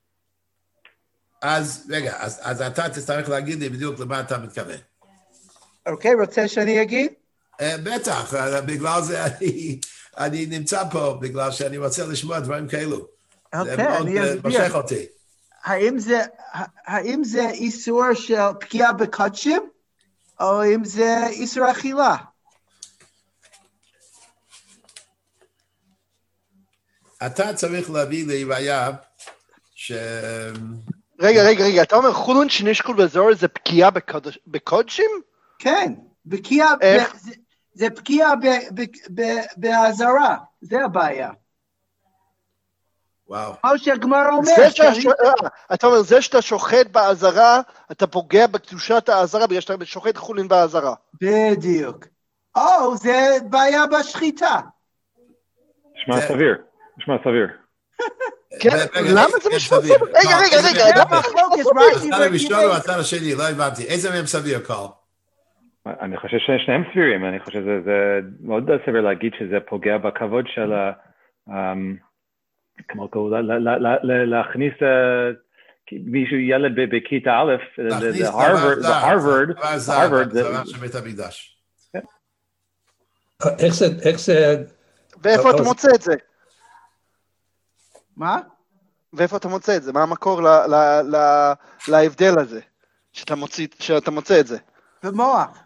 אז רגע, אז, אז אתה תצטרך להגיד לי בדיוק למה אתה מתכוון. אוקיי, רוצה שאני אגיד? Uh, בטח, uh, בגלל זה אני, אני נמצא פה, בגלל שאני רוצה לשמוע דברים כאלו. אוקיי, זה מאוד אני אסביר. משך אותי. האם זה, האם זה איסור של פגיעה בקודשים, או אם זה איסור אכילה? אתה צריך להביא לי ראיה ש... רגע, רגע, רגע, אתה אומר חולין שנשקול באזור זה פגיעה בקודשים? כן, פגיעה, זה פגיעה באזהרה, זה הבעיה. וואו. כמו שהגמרא אומר. אתה אומר, זה שאתה שוחט באזהרה, אתה פוגע בקדושת האזהרה, בגלל שאתה שוחט חולין באזהרה. בדיוק. או, זה בעיה בשחיטה. נשמע סביר, נשמע סביר. כן, למה זה משהו סביר? רגע, רגע, רגע, למה הצד הראשון או הצד השני? לא הבנתי. איזה מהם סביר, קול? אני חושב ששניהם סבירים, אני חושב שזה מאוד סביר להגיד שזה פוגע בכבוד של כמו להכניס מישהו ילד בכיתה א' להרווארד, להרווארד, זה דבר של בית המקדש. איך זה... ואיפה אתה מוצא את זה? מה? ואיפה אתה מוצא את זה? מה המקור להבדל הזה שאתה מוצא את זה? במוח.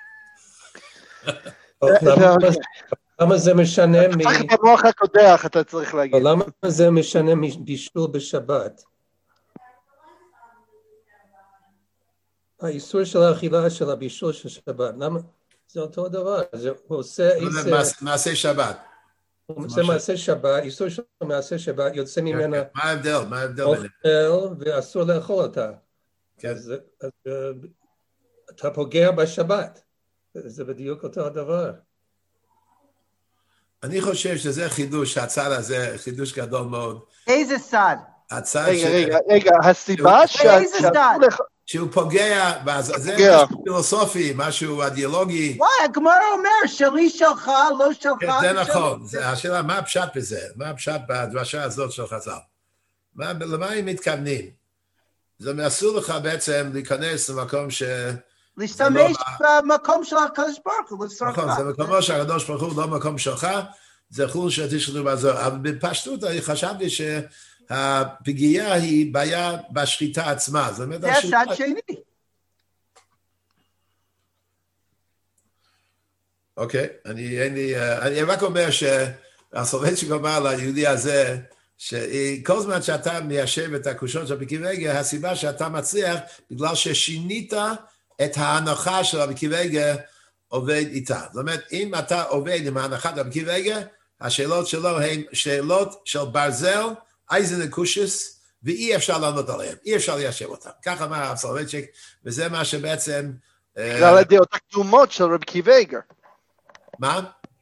למה זה משנה מ... אתה צריך במוח הקודח, אתה צריך להגיד. למה זה משנה מבישול בשבת? האיסור של האכילה של הבישול של שבת, למה? זה אותו דבר, זה עושה... מעשה שבת. זה מעשה שבת, איסור של מעשה שבת יוצא ממנה... מה ההבדל? מה ההבדל? אוכל ואסור לאכול אותה. אז אתה פוגע בשבת. זה בדיוק אותו הדבר. אני חושב שזה חידוש, הצד הזה, חידוש גדול מאוד. איזה צד? הצד רגע, רגע, רגע, הסיבה איזה צד? שהוא פוגע, זה משהו פילוסופי, משהו אידיאולוגי. וואי, הגמרא אומר, שלי שלך, לא שלך. זה נכון, השאלה, מה הפשט בזה? מה הפשט בדרשה הזאת של חז"ל? למה הם מתכוונים? זה אסור לך בעצם להיכנס למקום ש... להשתמש במקום של הקדוש ברוך הוא, לצורך. נכון, זה מקומו של הקדוש ברוך הוא, לא מקום שלך, זה חילול שתשחטו בזוהר. אבל בפשטות אני חשבתי שהפגיעה היא בעיה בשחיטה עצמה. זה הצד שני. אוקיי, אני, אין לי, אני רק אומר שהסולבייצ'יק אומר ליהודי הזה, שכל זמן שאתה מיישב את הקושות של רבי עקיבא, הסיבה שאתה מצליח, בגלל ששינית את ההנחה של רבי עקיבא עובד איתה. זאת אומרת, אם אתה עובד עם ההנחת רבי עקיבא, השאלות שלו הן שאלות של ברזל, אייזן וקושס, ואי אפשר לענות עליהן, אי אפשר ליישב אותן. כך אמר הרב סולובייצ'יק, וזה מה שבעצם... בגלל הדעות הקדומות של רבי עקיבא. מה?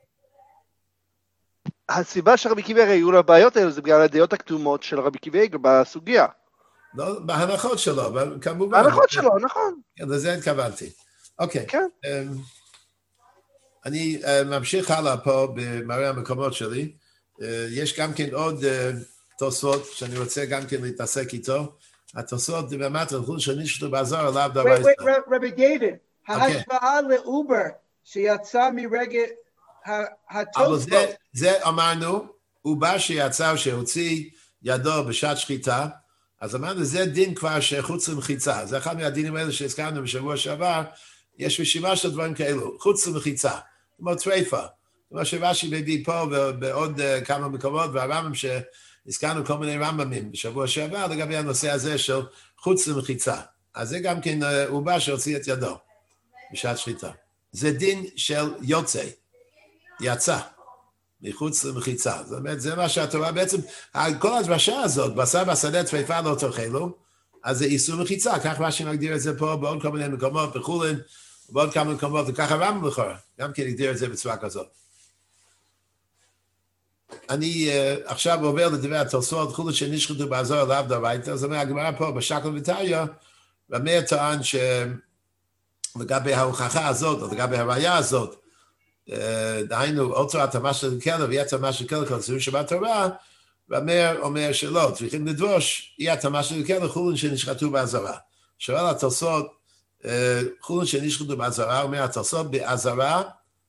הסיבה שרבי עקיבא היו לבעיות האלה, זה בגלל הדעות הקדומות של רבי עקיבא בסוגיה. לא, בהנחות שלו, כמובן. בהנחות שלו, נכון. כן, לזה התכוונתי. אוקיי. כן. אני ממשיך הלאה פה במראה המקומות שלי. יש גם כן עוד תוספות שאני רוצה גם כן להתעסק איתו. התוספות באמת רכול שנשתו בעזור עליו דבר... רבי דיוויד, ההשוואה לאובר שיצא מרגע התוספות. אבל זה אמרנו, אובר שיצא שהוציא ידו בשעת שחיטה, אז אמרנו, זה דין כבר שחוץ למחיצה. זה אחד מהדינים האלה שהזכרנו בשבוע שעבר, יש רשימה של דברים כאלו, חוץ למחיצה, כמו טרייפה, כמו שרש"י מביא פה ובעוד כמה מקומות, והרמב"ם שהזכרנו כל מיני רמב"מים בשבוע שעבר, לגבי הנושא הזה של חוץ למחיצה. אז זה גם כן עובר שהוציא את ידו בשעת שחיטה. זה דין של יוצא, יצא. מחוץ למחיצה. זאת אומרת, זה מה שהתורה בעצם, כל הדרשה הזאת, בשר בשדה טרפה לא תאכלו, אז זה איסור מחיצה, כך מה שמגדיר את זה פה בעוד כל מיני מקומות, בחולין, בעוד כמה מקומות, וככה הרמב"ם לכאורה, גם כן הגדיר את זה בצורה כזאת. אני uh, עכשיו עובר לדברי התוספות, חולין שנשחטו בעזור עליו דאורייתא, זאת אומרת, הגמרא פה בשקל וטריא, והמאיר טען שלגבי ההוכחה הזאת, או לגבי הראיה הזאת, דהיינו, אותו התאמה של כלב, אי התאמה של כלב, כל ציון שבת תורה, והמאיר אומר שלא, צריכים לדרוש, אי התאמה של כלב, חולין שנשחטו בעזרה. שואל התוספות, חולין שנשחטו בעזרה, אומר התוספות בעזרה,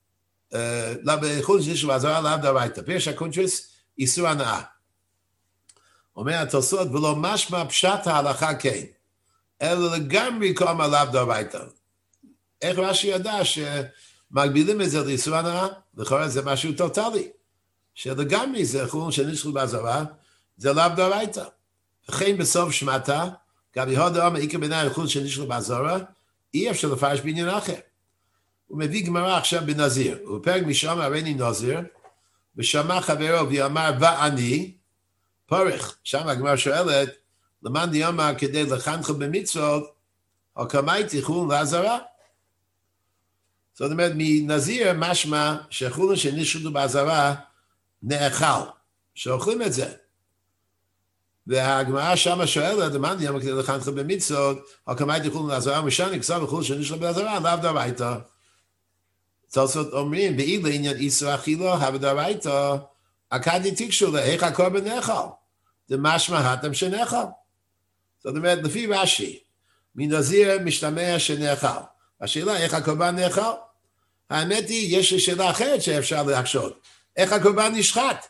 חולין שנשחטו בעזרה, לאו דאורייתא. פירוש הקונטרס, איסור הנאה. אומר התוספות, ולא משמע פשט ההלכה כן, אלא לגמרי קוראים לאו דאורייתא. איך רש"י ידע ש... מגבילים את זה לאיסור הנאה, לכאורה זה משהו טוטלי, שלגמרי זה חולין שנשחטו בעזרה, זה לאו דאורייתא. וכן בסוף שמעתה, גם יהוד העם העיקר בעיני חולין שנשחטו בעזרה, אי אפשר לפרש בעניין אחר. הוא מביא גמרא עכשיו בנזיר, הוא פרק משם הריני נזיר, ושמע חברו ואמר ואני, פורך, שם הגמרא שואלת, למען דיומא כדי לחנכו במצוות, או כמייתי חולין לעזרה. זאת אומרת, מנזיר משמע שחולין שנשחטו בעזרה נאכל, שאוכלים את זה. והגמרא שמה שואלת, למען יום כדי לחנך במצוות, או כמה תיכולו לעזרה משני, כסף וכולו שנשלם בעזרה, לאו דאורייתא. תוספות אומרים, ואילו עניין איסור אכילו, הווה דאורייתא, הכדי תיקשו לה, איך הקורבן נאכל? זה משמע הטם שנאכל. זאת אומרת, לפי רש"י, מנזיר משתמע שנאכל. השאלה, איך הקורבן נאכל? האמת היא, יש שאלה אחרת שאפשר להקשות. איך הקורבן נשחט?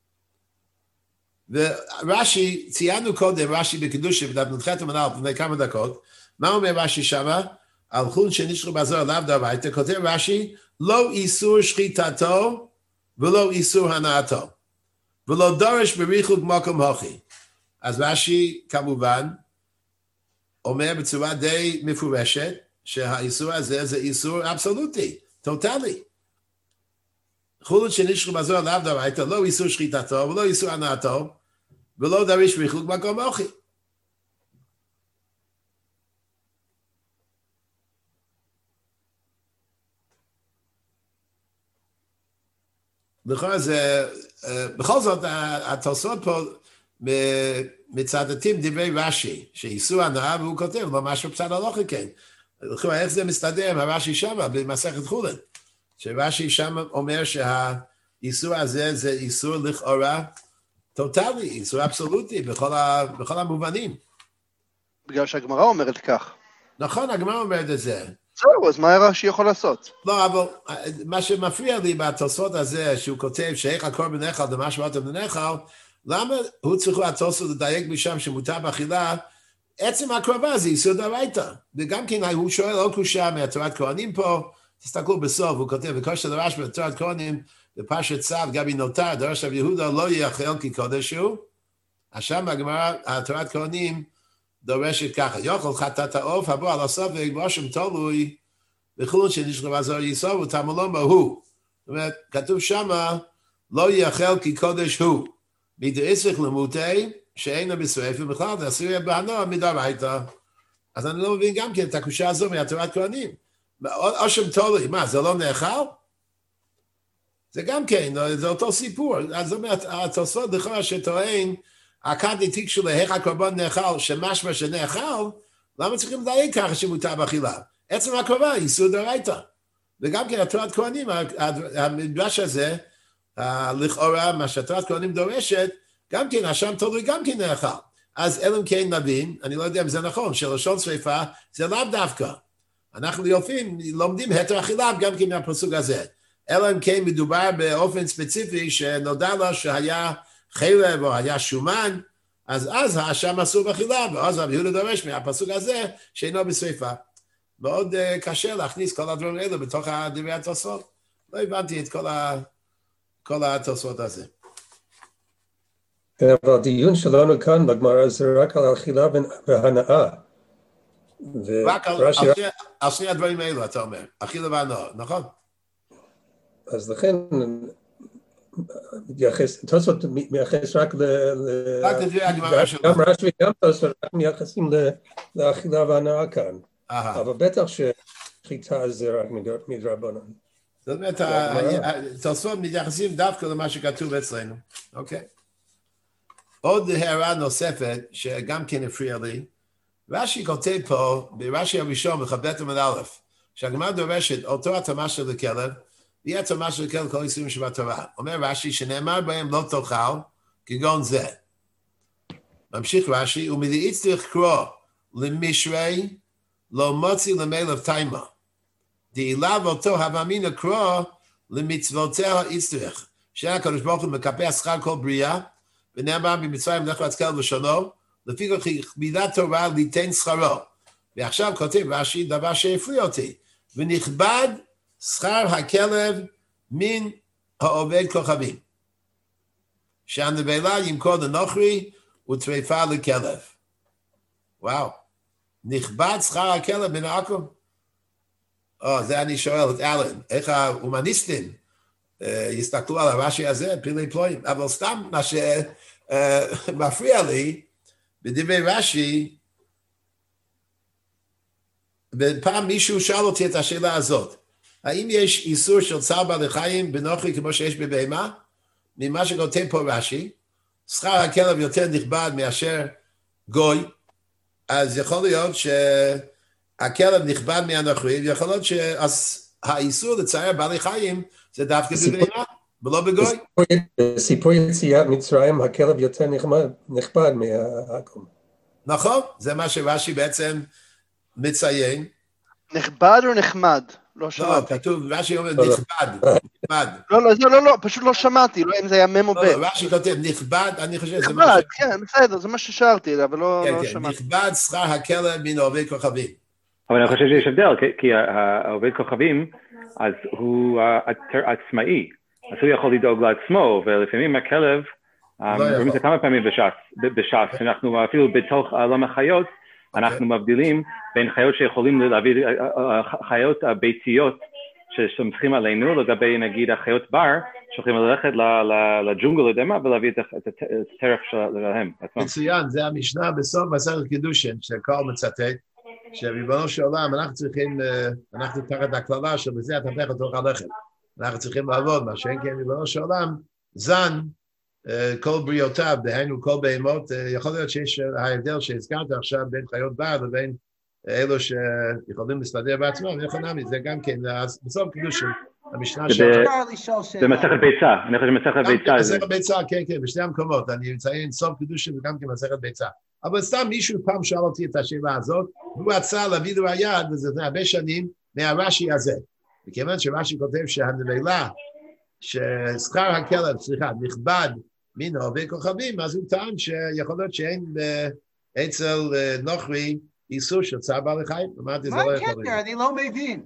ורש"י, ציינו קודם, רש"י בקדושים, בדף נ"ח ומנהל, לפני כמה דקות, מה אומר רש"י שמה? על חולין שנשחט בעזרה לאו דאורייתא, כותב רש"י, לא איסור שחיטתו ולא איסור הנאתו, ולא דורש בריחוק מקום הוכי. אז רש"י כמובן אומר בצורה די מפורשת, שהאיסור הזה זה איסור אבסולוטי, טוטלי. חולין שנשחט בעזרה לאו דאורייתא, לא איסור שחיטתו ולא איסור הנאתו, ולא דורש בריחוק מקום הוכי. לכן זה, בכל זאת, התוספות פה מצטטים דברי רש"י, שאיסור הנאה, והוא כותב, לא משהו פסק הלכה כן. לכן, איך זה מסתדר עם הרש"י שמה, במסכת חולין? שרש"י שמה אומר שהאיסור הזה זה איסור לכאורה טוטלי, איסור אבסולוטי, בכל, ה, בכל המובנים. בגלל שהגמרא אומרת כך. נכון, הגמרא אומרת את זה. זהו, אז מה רש"י יכול לעשות? לא, אבל מה שמפריע לי בתוספות הזה, שהוא כותב שאיך הקורבן נאכל ומה שמעתם נאכל, למה הוא צריך התוספות לדייק משם שמותר באכילה? עצם הקרבה זה איסור דאורייתא. וגם כן הוא שואל עוד קושייה מהתורת כהנים פה, תסתכלו בסוף, הוא כותב, וכל שדרש בתורת כהנים, בפרשת צו, גבי נותר, דרש רב יהודה לא יאכל כי קודש הוא. עכשיו בגמרא, התורת כהנים, דורשת ככה, יאכל חטאת העוף, הבוא על הסוף ויגבושם תולוי, וחולין שנשחט בעזרה יסוב, ותעמלון בו הוא. זאת אומרת, כתוב שמה, לא יאכל כי קודש הוא. מדאיסריך למותי, שאינו בשרפה, בכלל, תעשוי בהנוע מדאורייתא. אז אני לא מבין גם כן את הקושייה הזו מהתורת כהנים. או שם תולוי, מה, זה לא נאכל? זה גם כן, זה אותו סיפור. אז זאת אומרת, התוספות לכאורה שטוען, הכדי תיקשו לה, איך הקורבן נאכל, שמשמע שנאכל, למה צריכים לדייק ככה שמותר באכילה? עצם הקרבה, איסור דאורייתא. וגם כן, התורת כהנים, המדרש הזה, לכאורה, מה שהתורת כהנים דורשת, גם כן, השם תולוי גם כן נאכל. אז אלא אם כן נבין, אני לא יודע אם זה נכון, שלשון שריפה, זה לאו דווקא. אנחנו יופים, לומדים התר אכילה גם כן מהפסוק הזה. אלא אם כן מדובר באופן ספציפי, שנודע לו שהיה חלב או היה שומן, אז אז האשם אסור באכילה, ואז רבי יהודה דורש מהפסוק הזה, שאינו בשריפה. מאוד uh, קשה להכניס כל הדברים האלה בתוך דברי התוספות. לא הבנתי את כל, ה... כל התוספות הזה. אבל הדיון שלנו כאן בגמרא זה רק על האכילה והנאה. רק על, רשי... על, שני, על שני הדברים האלו, אתה אומר. אכילה והנאה, נכון? אז לכן, תוספות מייחס רק ל... רק לדברי הגמרא שלנו. גם רש"י וגם תוספות רק מייחסים לאכילה והנאה כאן. אבל בטח שחיטה זה רק מדרבנן. זאת אומרת, תוספות מתייחסים דווקא למה שכתוב אצלנו. אוקיי. עוד הערה נוספת, שגם כן הפריע לי, רש"י כותב פה, ברש"י הראשון, בכ"ב עמוד א', שהגמרא דורשת אותו התאמה של הכלב, והיא התאמה של הכלב כל איסורים שבתורה. אומר רש"י שנאמר בהם לא תאכל, כגון זה. ממשיך רש"י, ומדאיץ צריך קרוא למשרי, לא מוציא למלב תימה. דאילה ואותו הבאמין קרוא למצוותיה יצטרך. שהקדוש ברוך הוא מקפח שכר כל בריאה, ונאמר במצרים לך להצקל לשונו, לפי כך הכבידה תורה ליתן שכרו. ועכשיו כותב רש"י דבר שהפריע אותי, ונכבד שכר הכלב מן העובד כוכבים. שהנבלה ימכור לנוכרי וטרפה לכלב. וואו. נכבד שכר הכלב מן העקום? או, זה אני שואל את אלן, איך ההומניסטים יסתכלו על הרש"י הזה, פילי פלואים, אבל סתם מה שמפריע לי, בדברי רש"י, ופעם מישהו שאל אותי את השאלה הזאת, האם יש איסור של צער בעלי חיים בנוכרי כמו שיש בבהמה? ממה שכותב פה רש"י, שכר הכלב יותר נכבד מאשר גוי, אז יכול להיות שהכלב נכבד מהנוכרי, ויכול להיות שהאיסור לצייר בעלי חיים זה דווקא בבהמה, ולא בגוי. בסיפור יציאת מצרים, הכלב יותר נכבד מהעכו"ם. נכון, זה מה שרש"י בעצם מציין. נכבד או נחמד? לא שמעתי. לא, כתוב, רש"י אומר נכבד, נכבד. לא, לא, לא, לא, פשוט לא שמעתי, לא אם זה היה מם או ב'. לא, רש"י כותב נכבד, אני חושב שזה מה ש... נכבד, כן, בסדר, זה מה ששארתי, אבל לא שמעתי. נכבד שכר הכלב מן עובד כוכבים. אבל אני חושב שיש הבדל, כי העובד כוכבים, אז הוא עצמאי, אז הוא יכול לדאוג לעצמו, ולפעמים הכלב, רואים את זה כמה פעמים בש"ס, שאנחנו אפילו בתוך עולם החיות, אנחנו מבדילים בין חיות שיכולים להביא, חיות ביתיות שסומכים עלינו, לגבי נגיד החיות בר, שיכולים ללכת לג'ונגל לדמה ולהביא את הטרף שלהם. מצוין, זה המשנה בסוף מסכת קידושין, שקרל מצטט, שריבונו של עולם, אנחנו צריכים, אנחנו תחת הכללה שבזה התהפך לתוך הלחם. אנחנו צריכים לעבוד, מה שאין כן ריבונו של עולם, זן, כל בריאותיו, דהיינו כל בהמות, יכול להיות שיש ההבדל שהזכרת עכשיו בין חיות בר לבין אלו שיכולים להסתדר בעצמם, יכול נמי, זה גם כן, אז בסוף קידושין, המשנה של... זה מסכת ביצה, אני חושב שמסכת ביצה. מסכת ביצה, כן, כן, בשני המקומות, אני מציין סוף קידושין וגם כן מסכת ביצה. אבל סתם מישהו פעם שאל אותי את השאלה הזאת, הוא רצה להביא לו היד, וזה הרבה שנים, מהרש"י הזה. וכיוון שרש"י כותב שהנבלה, ששכר הכלב, סליחה, נכבד מן עובד כוכבים, אז הוא טען שיכול להיות שאין אצל נוכרי איסור של צער בעלי חיים. מה הקשר? אני לא מבין.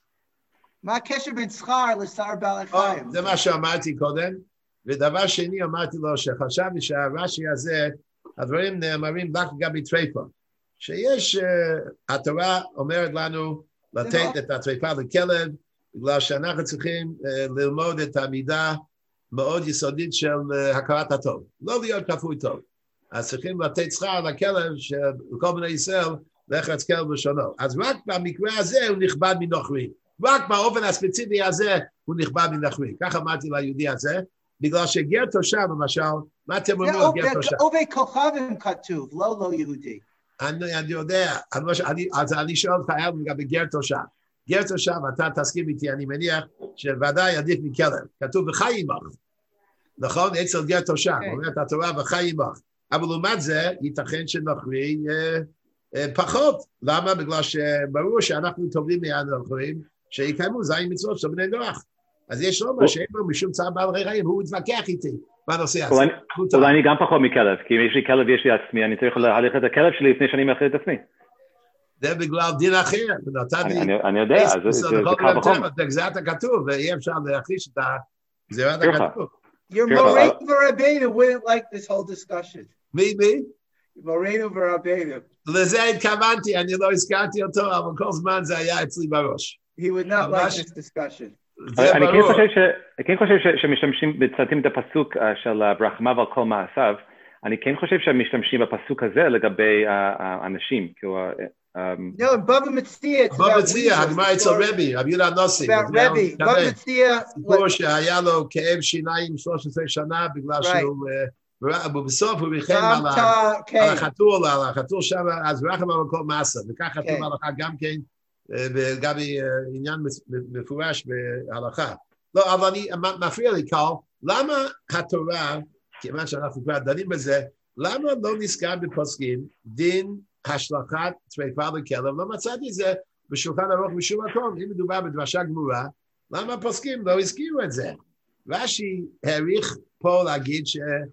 מה הקשר בין שכר לצער בעלי חיים? זה מה שאמרתי קודם, ודבר שני אמרתי לו שחשבתי שהרש"י הזה, הדברים נאמרים רק לגבי טריפה, שיש, התורה אומרת לנו לתת את הטריפה לכלב, בגלל שאנחנו צריכים ללמוד את המידה מאוד יסודית של הכרת הטוב, לא להיות כפוי טוב. אז צריכים לתת שכר לכלב שלכל בני ישראל לחץ כלב לשונו. אז רק במקרה הזה הוא נכבד מנוכרי. רק באופן הספציפי הזה הוא נכבד מנוכרי. כך אמרתי ליהודי הזה, בגלל שגר תושב למשל, מה אתם אומרים על גר תושב? עובד כוכבים כתוב, לא לא יהודי. אני יודע, אז אני שואל אותך לגבי גר תושב. גר תושב, אתה תסכים איתי, אני מניח שוודאי עדיף מכלב. כתוב וחי עמך. נכון? אצל גר תושב, אומרת התורה וחי עמך. אבל לעומת זה, ייתכן שנוכרי פחות. למה? בגלל שברור שאנחנו טובים מהנוכרים, שיקיימו זין מצוות של בני נוח. אז יש לומר שאין לו משום צער בעלי חיים, הוא התווכח איתי בנושא הזה. אולי אני גם פחות מכלב, כי אם יש לי כלב ויש לי עצמי, אני צריך להליך את הכלב שלי לפני שאני מאחר את עצמי. זה בגלל דין אחר. אני יודע, זה קל וחומר. זה אתה כתוב, ואי אפשר להכחיש את הגזירת הכתוב. Your Moreno Verabeda wouldn't like this whole discussion. מי, מי? Moreno Verabeda. לזה התכוונתי, אני לא הזכרתי אותו, אבל כל זמן זה היה אצלי בראש. He would not like this discussion. אני כן חושב שמשתמשים, מצטטים את הפסוק של ברחמיו על כל מעשיו, אני כן חושב שמשתמשים בפסוק הזה לגבי האנשים, כאילו... No, Baba Metzia, it's Baba Metzia, הגמרא אצל רבי, רבי יהודה הנוסי. About Rebbe, Baba Metzia... סיפור שהיה לו כאב שיניים שלוש עשרה שנה, בגלל שהוא... ובסוף הוא ריחם על החתול, על החתול שם, אז רחם על כל מעשה, וכך חתול הלכה גם כן, וגם עניין מפורש בהלכה. לא, אבל אני מפריע לי, קל, למה התורה, כיוון שאנחנו כבר דנים בזה, למה לא נזכר בפוסקים דין השלכת טריפה לכלב? לא מצאתי את זה בשולחן ערוך בשום מקום. אם מדובר בדרשה גמורה, למה הפוסקים לא הזכירו את זה? רש"י העריך פה להגיד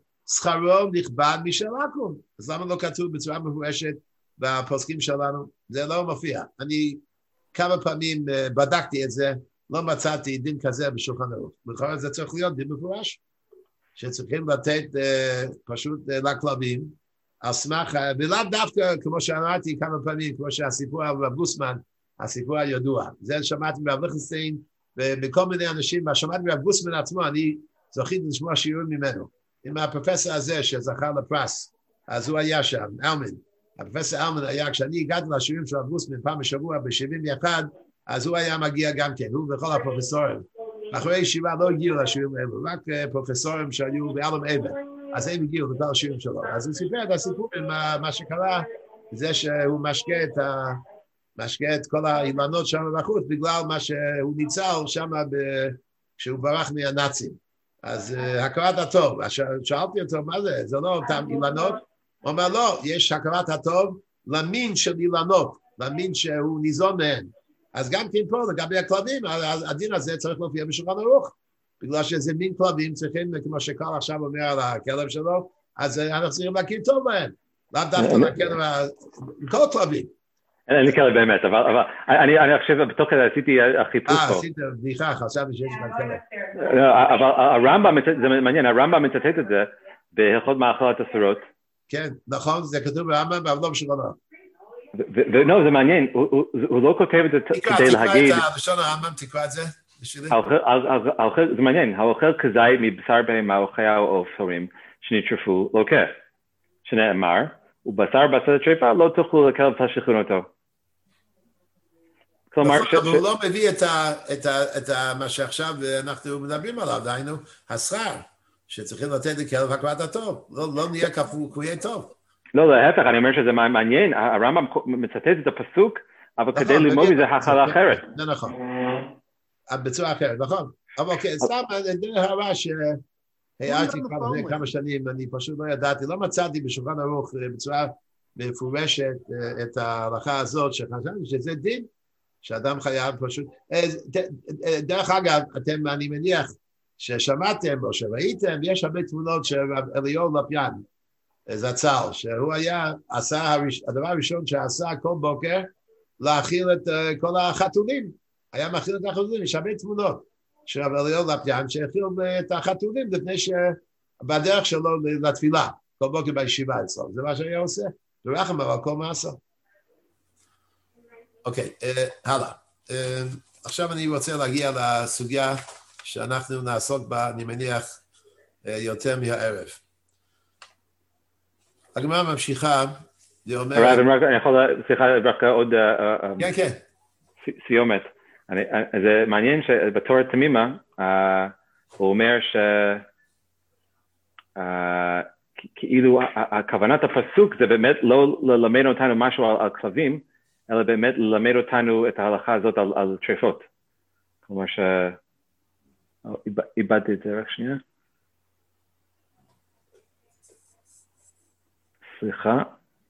ששכרו נכבד משל עכו"ם. אז למה לא כתוב בצורה מפורשת בפוסקים שלנו? זה לא מופיע. אני כמה פעמים בדקתי את זה, לא מצאתי דין כזה בשולחן ערוך. בכל זה צריך להיות דין מפורש, שצריכים לתת uh, פשוט uh, לכלבים, על סמך, ולאו דווקא, כמו שאמרתי כמה פעמים, כמו שהסיפור על רב גוסמן, הסיפור הידוע. זה שמעתי מרב ליכטנשטיין, ובכל מיני אנשים, מה שמעתי מרב גוסמן עצמו, אני זוכיתי לשמוע שיעורים ממנו. עם הפרופסור הזה שזכה לפרס, אז הוא היה שם, אלמן. הפרופסור אלמן היה, כשאני הגעתי לשיעורים של רב גוסמן פעם בשבוע, ב-שבעים ואחת, אז הוא היה מגיע גם כן, הוא וכל הפרופסורים. אחרי ישיבה לא הגיעו לשיעורים האלו, רק פרופסורים שהיו בעלם עבר. אז הם הגיעו לכל השירים שלו. אז הוא סיפר את הסיפור עם מה שקרה, זה שהוא משקה את, ה, משקה את כל האילנות שם בחוץ, בגלל מה שהוא ניצל שם ב, כשהוא ברח מהנאצים. אז uh, הכרת הטוב, שאלתי אותו מה זה, זה לא אותם אילנות? הוא אומר לא, יש הכרת הטוב למין של אילנות, למין שהוא ניזון מהן. אז גם כן פה, לגבי הכלבים, הדין הזה צריך להופיע בשולחן ערוך, בגלל שזה מין כלבים צריכים, כמו שקל עכשיו אומר על הכלב שלו, אז אנחנו צריכים להכיר טוב להם, לאו דווקא להכיר כל כלבים. אין לי כלב באמת, אבל אני חושב, בתוך כזה עשיתי חיפוש פה. אה, עשית בדיחה, חשבתי שיש לך כלב. אבל הרמב"ם, זה מעניין, הרמב"ם מצטט את זה, בהלכות מאכלות אסורות. כן, נכון, זה כתוב ברמב"ם, אבל לא בשולחן ערוך. ולא, זה מעניין, הוא לא כותב את זה כדי להגיד... תקרא את לשון הרמב"ם, תקרא את זה, בשבילי. זה מעניין, האוכל כזית מבשר בהמה או חיה או בשרים שנטרפו לוקה, שנאמר, ובשר בשר טרפה לא תאכלו לכלב תשליכון אותו. כלומר... אבל הוא לא מביא את מה שעכשיו אנחנו מדברים עליו, דהיינו, השכר, שצריכים לתת לכלב הכרת הטוב, לא נהיה קפואי טוב. לא, להפך, אני אומר שזה מעניין, הרמב"ם מצטט את הפסוק, אבל כדי ללמוד מזה הכלה אחרת. זה נכון, בצורה אחרת, נכון. אבל סתם, דרך הרע שהערתי כמה שנים, אני פשוט לא ידעתי, לא מצאתי בשולחן ערוך בצורה מפורשת את ההלכה הזאת, שחשבתי שזה דין, שאדם חייב פשוט... דרך אגב, אתם, אני מניח, ששמעתם או שראיתם, יש הרבה תמונות של אליהו לפיאן, זצ"ל, שהוא היה, עשה, הדבר הראשון שעשה כל בוקר, להאכיל את uh, כל החתולים. היה מאכיל את החתולים, יש הרבה תמונות של אליהו לפיאן, שהאכיל את החתולים לפני שבדרך שלו לתפילה, כל בוקר בישיבה אצלו. זה מה שהיה עושה. ורחם על כל מעשה. אוקיי, uh, הלאה. Uh, עכשיו אני רוצה להגיע לסוגיה שאנחנו נעסוק בה, אני מניח, uh, יותר מהערב. הגמרא ממשיכה, היא אומרת... אני יכול, סליחה, רק עוד כן, כן. סיומת. זה מעניין שבתור תמימה, הוא אומר שכאילו הכוונת הפסוק זה באמת לא ללמד אותנו משהו על כלבים, אלא באמת ללמד אותנו את ההלכה הזאת על טרפות. כלומר ש... איבדתי את זה רק שנייה. סליחה,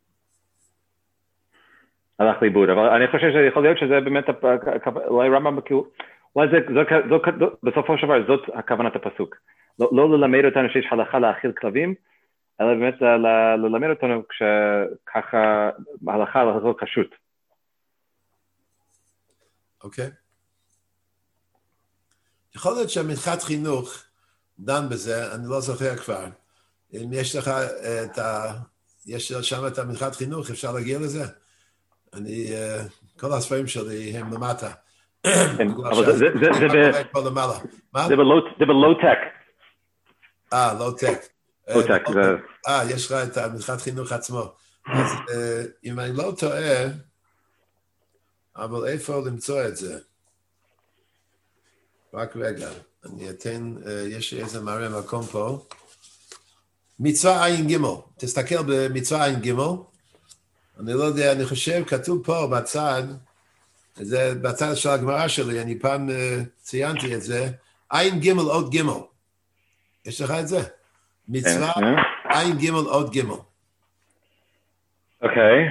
הלך לאיבוד, אבל אני חושב שיכול להיות שזה באמת, אולי רמב"ם, אולי זה, בסופו של דבר, זאת הכוונת הפסוק. לא ללמד אותנו שיש הלכה להאכיל כלבים, אלא באמת ללמד אותנו כשככה, ההלכה להאכיל קשות. אוקיי. יכול להיות שהמנחת חינוך דן בזה, אני לא זוכר כבר. אם יש לך את ה... יש שם את המנחת חינוך, אפשר להגיע לזה? אני, כל הספרים שלי הם למטה. אבל זה בלואו-טק. אה, לואו-טק. לואו-טק. אה, יש לך את המנחת חינוך עצמו. אז אם אני לא טועה, אבל איפה למצוא את זה? רק רגע, אני אתן, יש איזה מראה מקום פה. מצווה עין גימל, תסתכל במצווה עין גימל, אני לא יודע, אני חושב, כתוב פה בצד, זה בצד של הגמרא שלי, אני פעם uh, ציינתי את זה, עין גימל עוד גימל, יש לך את זה? מצווה עין גימל עוד גימל. אוקיי.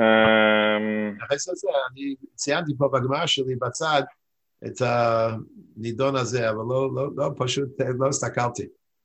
אני ציינתי פה בגמרא שלי בצד, את הנידון הזה, אבל לא, לא, לא פשוט, לא הסתכלתי.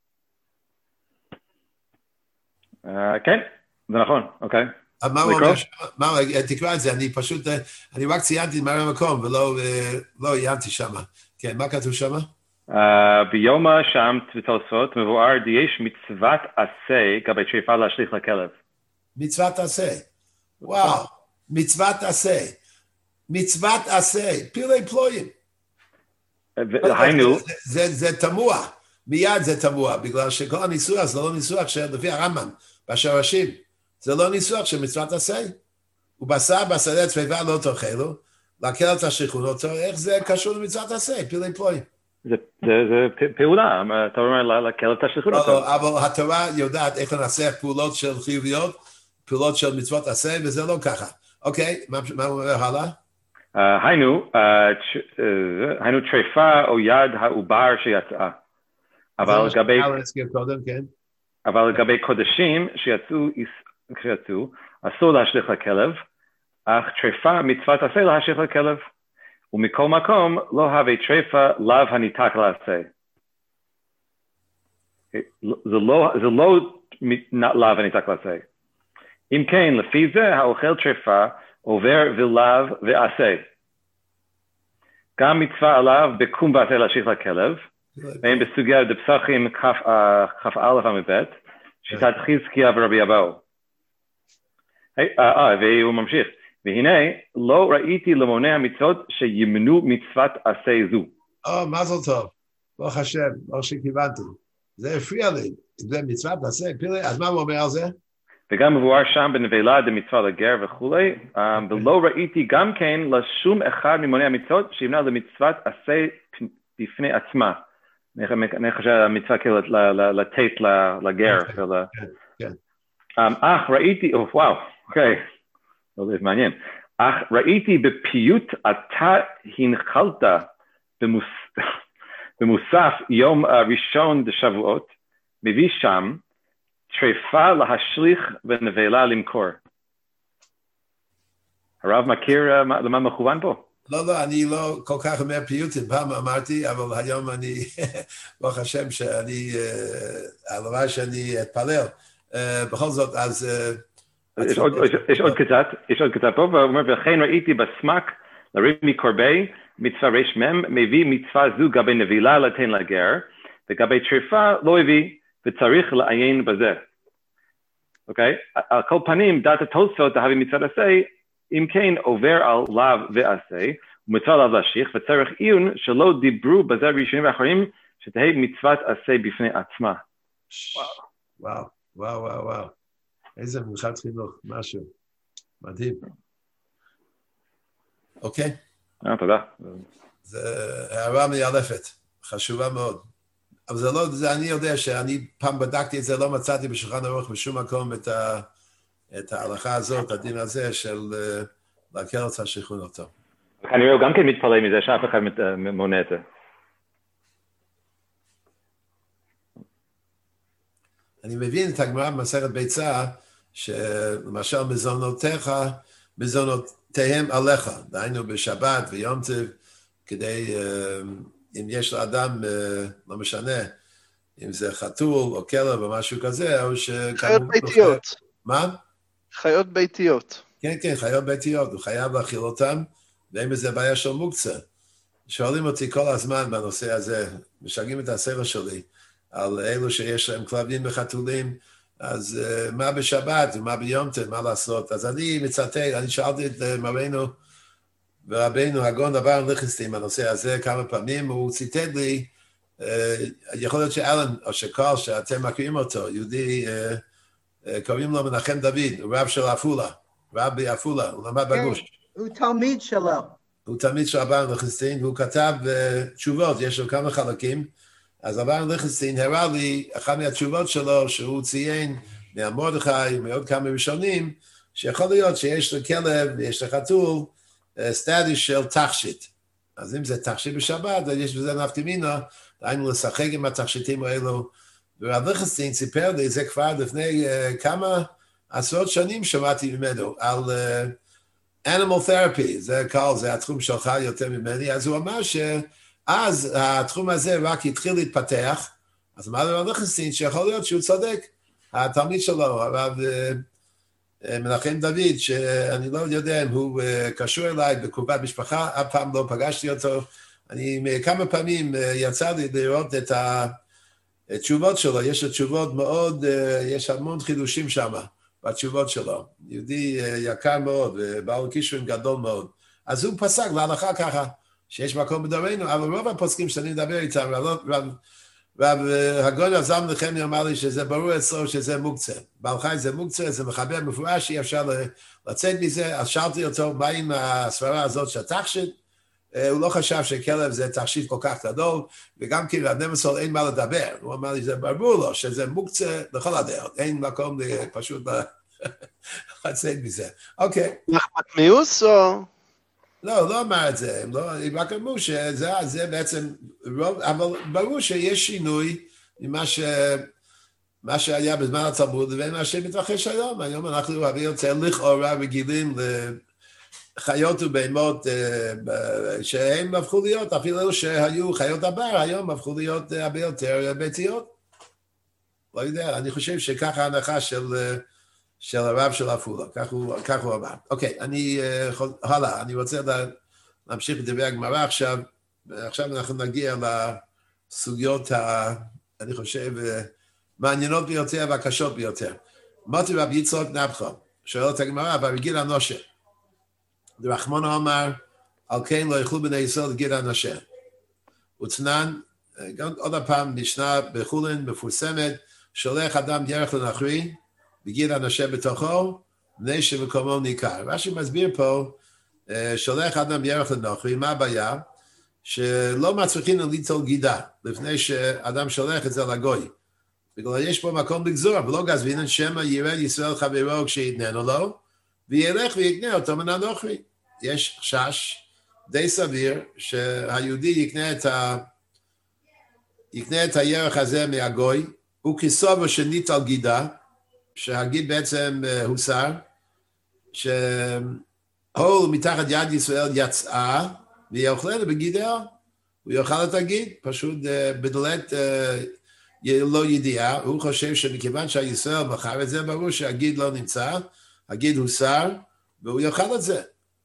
כן, זה נכון, אוקיי. מה הוא אומר? תקרא את זה, אני פשוט, אני רק ציינתי מראה המקום, ולא עיינתי שם. כן, מה כתוב שם? ביומא שם בתוספות מבואר יש מצוות עשה גבי טרפה להשליך לכלב. מצוות עשה, וואו, מצוות עשה. מצוות עשה, פילי פלויים. היינו. זה תמוה, מיד זה תמוה, בגלל שכל הניסוח זה לא ניסוח שלפי הרמב"ם, בשורשים, זה לא ניסוח של מצוות עשה. ובשר בשדה צבבה לא תאכלו, להקל את השכון אותו, איך זה קשור למצוות עשה, פילי פלויים. זה, זה, זה פעולה, אתה אומר לכלב תשליכו אותו. אבל התורה יודעת איך לנסח פעולות של חיוביות, פעולות של מצוות עשה, וזה לא ככה. אוקיי, מה הוא אומר הלאה? היינו, היינו טריפה או יד העובר שיצאה. אבל לגבי... אבל לגבי קודשים שיצאו, אסור להשליך לכלב, אך טריפה מצוות עשה להשליך לכלב. ומכל מקום לא הווה טריפה לאו הניתק לעשה. זה לא, זה לא לאו הניתק לעשה. אם כן, לפי זה האוכל טריפה עובר ולאו ועשה. גם מצווה עליו בקום ועשה להשליך לכלב, והם בסוגיה דפסחים כ"א עמוד, שיטת חזקיה ורבי אבאו. אה, והוא ממשיך. והנה, לא ראיתי למוני המצוות שימנו מצוות עשה זו. או, מזל טוב. ברוך השם, ברוך שכיוונתי. זה הפריע לי. זה מצוות עשה, פילי, אז מה הוא אומר על זה? וגם מבואר שם בנבלה דמצווה לגר וכולי, ולא ראיתי גם כן לשום אחד ממוני המצוות שימנה למצוות עשה בפני עצמה. אני חושב המצווה כאילו לתת לגר. כן. אך ראיתי, וואו, אוקיי. זה מעניין. אך ראיתי בפיוט אתה הנחלת במוס... במוסף יום ראשון דשבועות, מביא שם טריפה להשליך ונבלה למכור. הרב מכיר למה מכוון פה? לא, לא, אני לא כל כך אומר פיוטים, פעם אמרתי, אבל היום אני, ברוך השם שאני, הלוואי שאני אתפלל. בכל זאת, אז... יש עוד, יש עוד קצת, יש עוד קצת פה, והוא אומר, וכן ראיתי בסמק לריב מקורבי, מצווה רש מם, מביא מצווה זו גבי נבילה לתן לגר, וגבי טריפה לא הביא, וצריך לעיין בזה. אוקיי? על כל פנים, דעת התוספות, להביא מצוות עשה, אם כן עובר על לאו ועשה, ומצווה לאו להשיך, וצריך עיון שלא דיברו בזה ראשונים ואחרים, שתהי מצוות עשה בפני עצמה. וואו, וואו, וואו, וואו. איזה מנחת חינוך, משהו. מדהים. אוקיי? אה, תודה. זה הערה מיילפת, חשובה מאוד. אבל זה לא, זה אני יודע שאני פעם בדקתי את זה, לא מצאתי בשולחן ערוך בשום מקום את, ה, את ההלכה הזאת, הדין הזה של להקל את השכון אותו. כנראה הוא גם כן מתפלא מזה שאף אחד מונה את זה. אני מבין את הגמרא במסכת ביצה, שלמשל מזונותיך, מזונותיהם עליך, דהיינו בשבת ויום טוב, כדי, אם יש לאדם, לא משנה, אם זה חתול או כלב או משהו כזה, או ש... חיות ביתיות. מה? חיות ביתיות. כן, כן, חיות ביתיות, הוא חייב להאכיל אותם, ואין בזה בעיה של מוקצה. שואלים אותי כל הזמן בנושא הזה, משגעים את הסדר שלי, על אלו שיש להם כלבים וחתולים, אז uh, מה בשבת ומה ביום טוב, מה לעשות? אז אני מצטט, אני שאלתי את uh, מרנו ורבנו הגאון אברהם ליכטנשטיין בנושא הזה כמה פעמים, הוא ציטט לי, uh, יכול להיות שאלן או שקול, שאתם מכירים אותו, יהודי, uh, uh, קוראים לו מנחם דוד, הוא רב של עפולה, רב בעפולה, הוא למד בגוש. הוא תלמיד שלו. הוא תלמיד של אברהם ליכטנשטיין, והוא כתב uh, תשובות, יש לו כמה חלקים, אז אברהם ליכטנשטיין הראה לי, אחת מהתשובות שלו, שהוא ציין מהמרדכי, מעוד כמה ראשונים, שיכול להיות שיש לכלב, יש לחתול, סטטוס של תכשיט. אז אם זה תכשיט בשבת, אז יש בזה נפקא מינה, דהיינו לשחק עם התכשיטים האלו. ורב ליכטנשטיין סיפר לי, זה כבר לפני uh, כמה עשרות שנים שמעתי ממנו, על uh, animal therapy, זה קל, זה התחום שלך יותר ממני, אז הוא אמר ש... אז התחום הזה רק התחיל להתפתח, אז אמר לו ליכטנשטיין שיכול להיות שהוא צודק, התלמיד שלו, הרב מנחם דוד, שאני לא יודע אם הוא קשור אליי בקרובת משפחה, אף פעם לא פגשתי אותו, אני כמה פעמים יצא לי לראות את התשובות שלו, יש לו תשובות מאוד, יש המון חידושים שם בתשובות שלו, יהודי יקר מאוד ובעל כישורים גדול מאוד, אז הוא פסק להלכה ככה, שיש מקום בדורנו, אבל רוב הפוסקים שאני מדבר איתם, רב הגאון הזלמן נחמיה אמר לי שזה ברור אצלו שזה מוקצה. בעל חי זה מוקצה, זה מחבר מפורש, אי אפשר לצאת מזה, אז שאלתי אותו, מה עם הסברה הזאת של תכשיט? הוא לא חשב שכלב זה תכשיט כל כך גדול, וגם כי רב נמסול אין מה לדבר, הוא אמר לי, זה ברור לו, שזה מוקצה לכל הדעות, אין מקום פשוט לצאת מזה. אוקיי. נחמת מיוס או? לא, לא אמר את זה, הם רק אמרו שזה בעצם, אבל ברור שיש שינוי ממה ש... מה שהיה בזמן התלמוד לבין מה שמתרחש היום. היום אנחנו הרבה יותר לכאורה רגילים לחיות ובהמות שהם הפכו להיות, אפילו שהיו חיות הבר, היום הפכו להיות הרבה יותר ביתיות. לא יודע, אני חושב שככה ההנחה של, של הרב של עפולה, כך הוא, כך הוא אמר. אוקיי, אני, הלאה, אני רוצה להמשיך לדבר הגמרא עכשיו, עכשיו אנחנו נגיע לסוגיות, ה, אני חושב, מעניינות ביותר והקשות ביותר. מוטי רב יצחק נפחו, שואל את הגמרא, והגיל הנושה. רחמנו אמר, על כן לא יאכלו בני ישראל גיל הנושה. ותנן, גם עוד הפעם משנה בחולין מפורסמת, שולח אדם דרך לנוכרי, בגיל הנושה בתוכו, בני שמקומו ניכר. רש"י מסביר פה, שולח אדם דרך לנוכרי, מה הבעיה? שלא מצליחים ליטול גידה, לפני שאדם שולח את זה לגוי. בגלל יש פה מקום לגזור, ולא גזבינן שמא ירד ישראל חברו כשיתננו לו, וילך ויקנה אותו מן הנוכרי. יש חשש די סביר שהיהודי יקנה את, ה... יקנה את הירח הזה מהגוי, הוא כסובו שניטל גידה, שהגיד בעצם הוסר, שהול מתחת יד ישראל יצאה, ויאכלנו בגידיה, הוא יאכל את הגיד, פשוט בדלת... לא ידיעה, הוא חושב שמכיוון שהישראל מכר את זה, ברור שהגיד לא נמצא, הגיד הוסר, והוא יאכל את זה.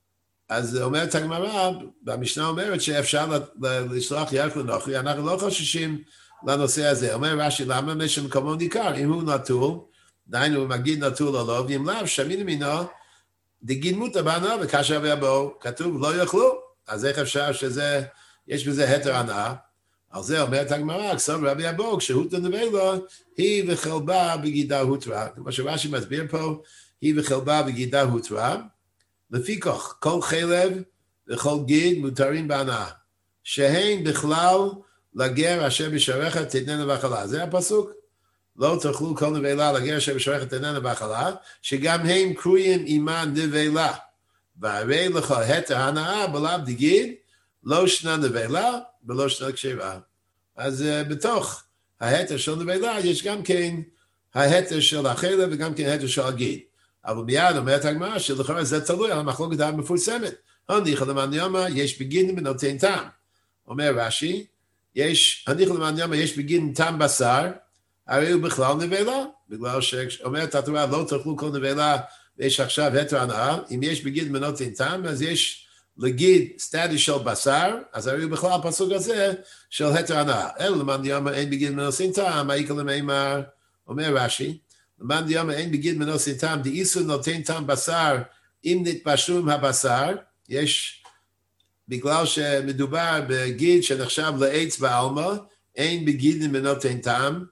אז אומרת הגמרא, והמשנה אומרת שאפשר לשלוח ירח לנוכרי, אנחנו לא חוששים לנושא הזה. אומר רש"י, למה משום מקומו ניכר? אם הוא נטול, דהיינו, אם הגיד נטול או לא, ואם לאו, שמין מינו, דגיד מותר בנו, וכאשר ויבואו, כתוב, לא יאכלו. אז איך אפשר שזה, יש בזה התר הנאה? על זה אומרת הגמרא, כסוב רבי אבו, כשהוא תנבא לו, היא וחלבה בגידה הותרה. כמו שרש"י מסביר פה, היא וחלבה בגידה הותרה. לפי כך, כל חלב וכל גיד מותרים בהנאה. שהן בכלל לגר אשר בשעריך תתננה בהאכלה. זה הפסוק. לא תאכלו כל נבלה לגר אשר בשעריך תתננה בהאכלה, שגם הם קרויים עמה נבלה. והרי לך התר הנאה בלאו דגיד, לא שנה נבלה ולא שנה כשרה. אז uh, בתוך ההתר של נבלה יש גם כן ההתר של החלב וגם כן ההתר של הגיד. אבל מיד אומרת הגמרא שלכאורה זה תלוי על המחלוקת המפורסמת. הניחא למען יומא יש בגידין בנותן טעם. אומר רש"י, יש, הניחא למען יומא יש בגידין טעם בשר, הרי הוא בכלל נבלה, בגלל שאומרת התורה לא תאכלו כל נבלה ויש עכשיו התר הנאה, אם יש בגידין בנותן טעם אז יש לגיד סטטי של בשר, אז הרי הוא בכלל הפסוק הזה של התר הנאה. אלא למען דיומא אין בגידין בנותן טעם, מה יקל למימר? אומר רש"י, למען דיומא אין בגידין בנותן טעם, דאיסור נותן טעם בשר, אם נתפשרו מהבשר, יש, בגלל שמדובר בגיד שנחשב לעץ בעלמא, אין בגידין בנותן טעם,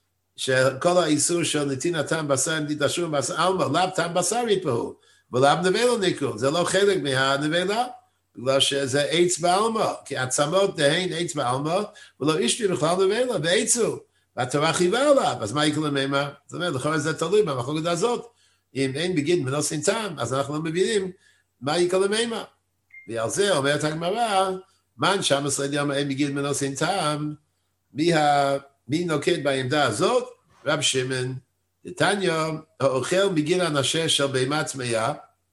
שכל האיסור של נתינת טעם בשר, אם נתפשרו מהבשר, עלמא, לאו טעם בשר יפהו, ולאו נבלה ניקרו, זה לא חלק מהנבלה, בגלל שזה עץ בעלמא, כי עצמות דהן עץ בעלמא, ולא אישתי בכלל נבלה, ועצו, והתורה חייבה עליו, אז מה יקרה למימר? זאת אומרת, לכאורה זה תלוי במחלוקת הזאת, אם אין בגידין בנותן טעם, אז אנחנו לא מבינים מה יקרה למימר. ועל זה אומרת הגמרא, מן שם עשרה יום אין בגידין בנותן טעם, מי, ה... מי נוקט בעמדה הזאת? רב שמעון, דתניא, האוכל בגיל הנשה של בהמה טמאה,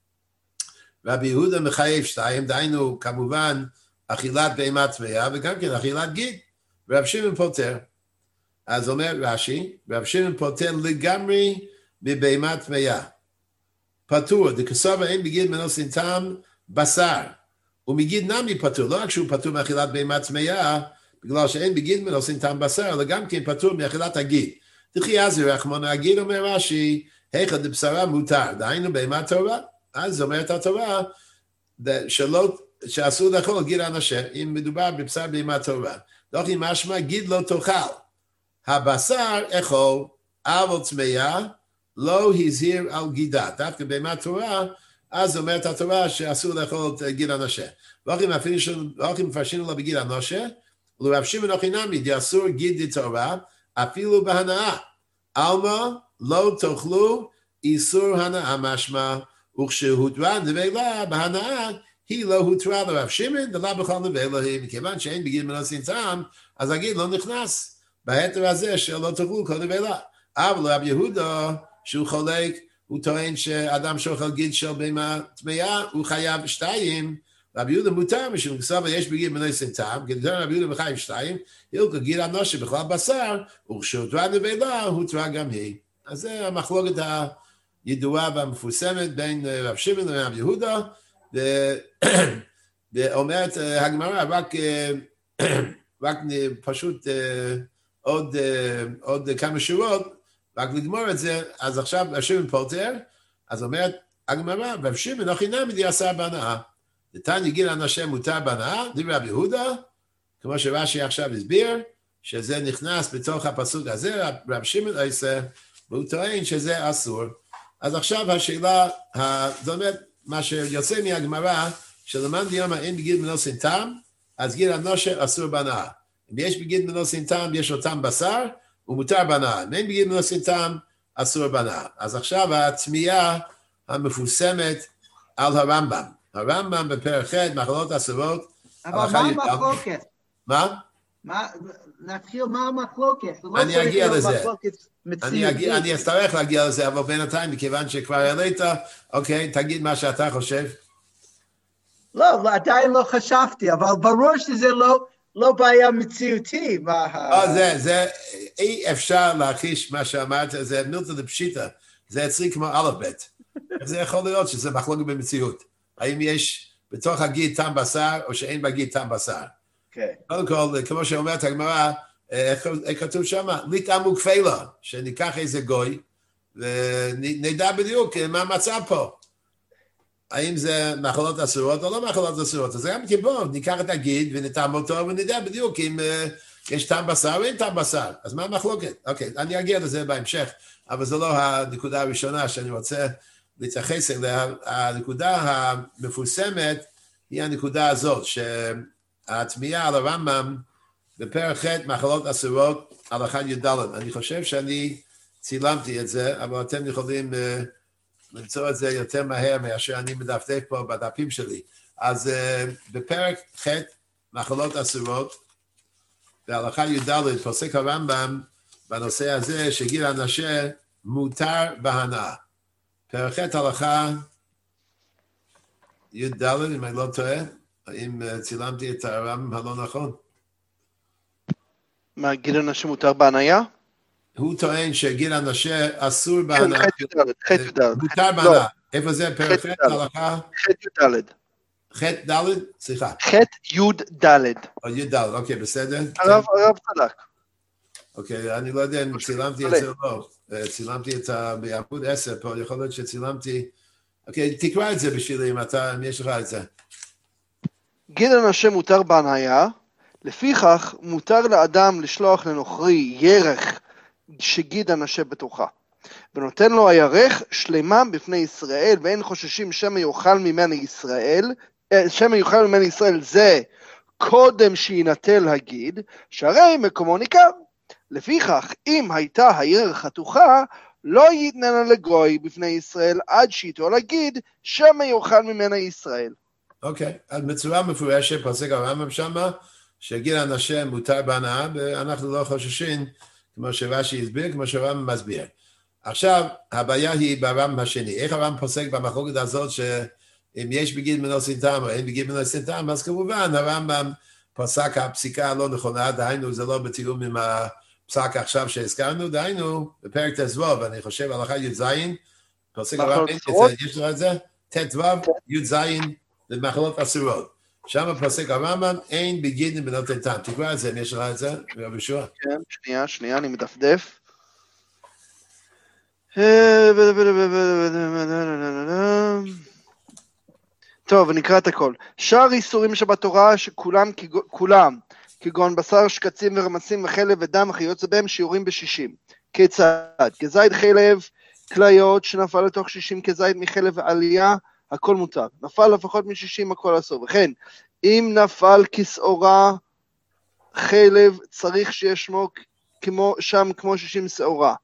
רבי יהודה מחייב שתיים, דהיינו כמובן אכילת בהמה טמאה וגם כן אכילת גיד, ורב שמעון פוטר. אז אומר רש"י, רב שמעון פוטר לגמרי מבהמה טמאה. פטור, דכסובר אין בגיל בנותן טעם בשר, ומגיד נמי פטור, לא רק שהוא פטור מאכילת בהמה טמאה, בגלל שאין בגיל בנותן טעם בשר, אלא גם כן פטור מאכילת הגיד. דכי עזי רחמנא הגיד, אומר רש"י, היכא דבשרה מותר, דהיינו בהמה טהורה. אז אומרת התורה, שלא, שאסור לאכול גיד הנשה, אם מדובר בבשר בהמה טהורה. דוכי משמע, גיד לא תאכל. הבשר אכול, אבל טמאה לא הזהיר על גידה. דווקא בהמה טהורה, אז אומרת התורה שאסור לאכול את גיד הנושה. ואוכלים מפרשינו לו בגיד הנושה, ולרב שמעון אוכי נמי דאסור גיד דתורה, אפילו בהנאה. עלמא לא תאכלו איסור הנאה משמע, וכשהותרה נבלה בהנאה, היא לא הותרה לרב שמעון, דלה בכל נבלה היא, מכיוון שאין בגיד מנוסין טעם, אז הגיד לא נכנס בהתר הזה שלא תאכלו כל נבלה. אבל רב יהודה, שהוא חולק, הוא טוען שאדם שאוכל גיד של בהמה טמאה, הוא חייב שתיים, רב יהודה מותר, משום כסף יש בגיד מנוסין טעם, כי נתן רב יהודה מחייב שתיים, הילקה גיד הנושה בכלל בשר, וכשהותרה נבלה, הותרה גם היא. אז זה המחלוקת הידועה והמפורסמת בין רב שמעון לרב יהודה, ואומרת הגמרא, רק, רק פשוט עוד, עוד כמה שורות, רק לגמור את זה, אז עכשיו רב שמעון פוטר, אז אומרת הגמרא, רב שמעון אוכי נמי דאסר בהנאה. נתן גיד הנושה מותר בהנאה, דברי רב יהודה, כמו שרש"י עכשיו הסביר, שזה נכנס בתוך הפסוק הזה, רב שמעון עושה, והוא טוען שזה אסור. אז עכשיו השאלה, זאת אומרת, מה שיוצא מהגמרא, שלמען דיומא אין בגיד מנוסין טעם, אז גיד הנושה אסור בהנאה. אם יש בגיד מנוסין טעם, יש לו טעם בשר, הוא מותר בהנאה. אם אין בגיד מנוסין טעם, אסור בהנאה. אז עכשיו התמיהה המפורסמת על הרמב"ם. הרמב"ם בפרק ח' מחלות אסורות. אבל מה המחלוקת? מה? מה, נתחיל מה המחלוקת. אני אגיע לזה. אני, אגיע, אני אצטרך להגיע לזה, אבל בינתיים, מכיוון שכבר העלית, אוקיי, תגיד מה שאתה חושב. לא, עדיין לא חשבתי, אבל ברור שזה לא, לא בעיה מציאותי. אה, זה, זה, אי אפשר להכיש מה שאמרת, זה מילתא דפשיטא, זה אצלי כמו א' ב'. זה יכול להיות שזה מחלוקת במציאות. האם יש בתוך הגיד טעם בשר, או שאין בגיד טעם בשר. קודם כל, כמו שאומרת הגמרא, איך כתוב שם? ליטעמו כפלה, שניקח איזה גוי, ונדע בדיוק מה המצב פה. האם זה מחלות אסורות או לא מחלות אסורות. אז גם כי בואו, ניקח את הגיד ונטעם אותו, ונדע בדיוק אם יש טעם בשר או אין טעם בשר. אז מה המחלוקת? אוקיי, אני אגיע לזה בהמשך, אבל זו לא הנקודה הראשונה שאני רוצה להתייחס אליה. הנקודה המפורסמת היא הנקודה הזאת, שהתמיהה על הרמב"ם בפרק ח' מחלות אסורות על אחד י"ד. אני חושב שאני צילמתי את זה, אבל אתם יכולים uh, למצוא את זה יותר מהר מאשר אני מדפדף פה בדפים שלי. אז uh, בפרק ח' מחלות אסורות, בהלכה י"ד פוסק הרמב"ם בנושא הזה שגיד הנושה מותר בהנאה. פרק ח' הלכה י"ד, אם אני לא טועה, האם uh, צילמתי את הרמב"ם הלא נכון? מה, גיד הנושה מותר בהנאה? הוא טוען שגיד הנושה אסור בהנאה. ח' י"ד. מותר בהנאה. איפה זה פרק ח' הלכה? ח' י"ד. ח' ד'? סליחה. ח' י"ד. או י"ד, אוקיי, בסדר? הרב צדק. אוקיי, אני לא יודע אם צילמתי את זה או לא. צילמתי את זה בעמוד עשר פה, יכול להיות שצילמתי. אוקיי, תקרא את זה בשבילי אם אתה, אם יש לך את זה. גיד הנושה מותר בהנאה, לפיכך מותר לאדם לשלוח לנוכרי ירך שגיד הנושה בתוכה, ונותן לו הירך שלמה בפני ישראל, ואין חוששים שמא יאכל ממני ישראל, שמא יאכל ממני ישראל זה קודם שינטל הגיד, שהרי מקומו ניכר. לפיכך אם הייתה הירך חתוכה, לא יתננה לגוי בפני ישראל עד שיטול הגיד, שמא יאכל ממנה ישראל. אוקיי, אז בצורה מפורשת פוסק הרמב"ם שמה, שגיד הנושה מותר בהנאה, ואנחנו לא חוששים, כמו שרש"י הסביר, כמו שהרמב"ם מסביר. עכשיו, הבעיה היא ברמב"ם השני. איך הרמב"ם פוסק במחלוקת הזאת, שאם יש בגיד מנוסין טעם או אין בגיד מנוסין טעם, אז כמובן הרמב"ם פסק הפסיקה הלא נכונה, דהיינו זה לא בתיאום עם הפסק עכשיו שהזכרנו, דהיינו בפרק ט"ו, ואני חושב הלכה י"ז, פוסק הרמב"ם, יש לך את זה? ט"ו, י"ז, למחלות אסורות. שם פוסק הרמב"ם, אין בגיד בנותן טעם. תקרא את זה, אם יש לך את זה, רבי יהושע. כן, שנייה, שנייה, אני מדפדף. טוב, נקרא את הכל. שאר איסורים שבתורה שכולם, כולם, כגון בשר, שקצים ורמסים וחלב ודם, וכיוצא בהם שיעורים בשישים. כיצד? כזית חלב, כליות שנפל לתוך שישים כזית מחלב ועלייה, הכל מותר. נפל לפחות מ-שישים, הכל אסור. וכן, אם נפל כשעורה חלב, צריך שישמו כמו, שם כמו שישים שעורה.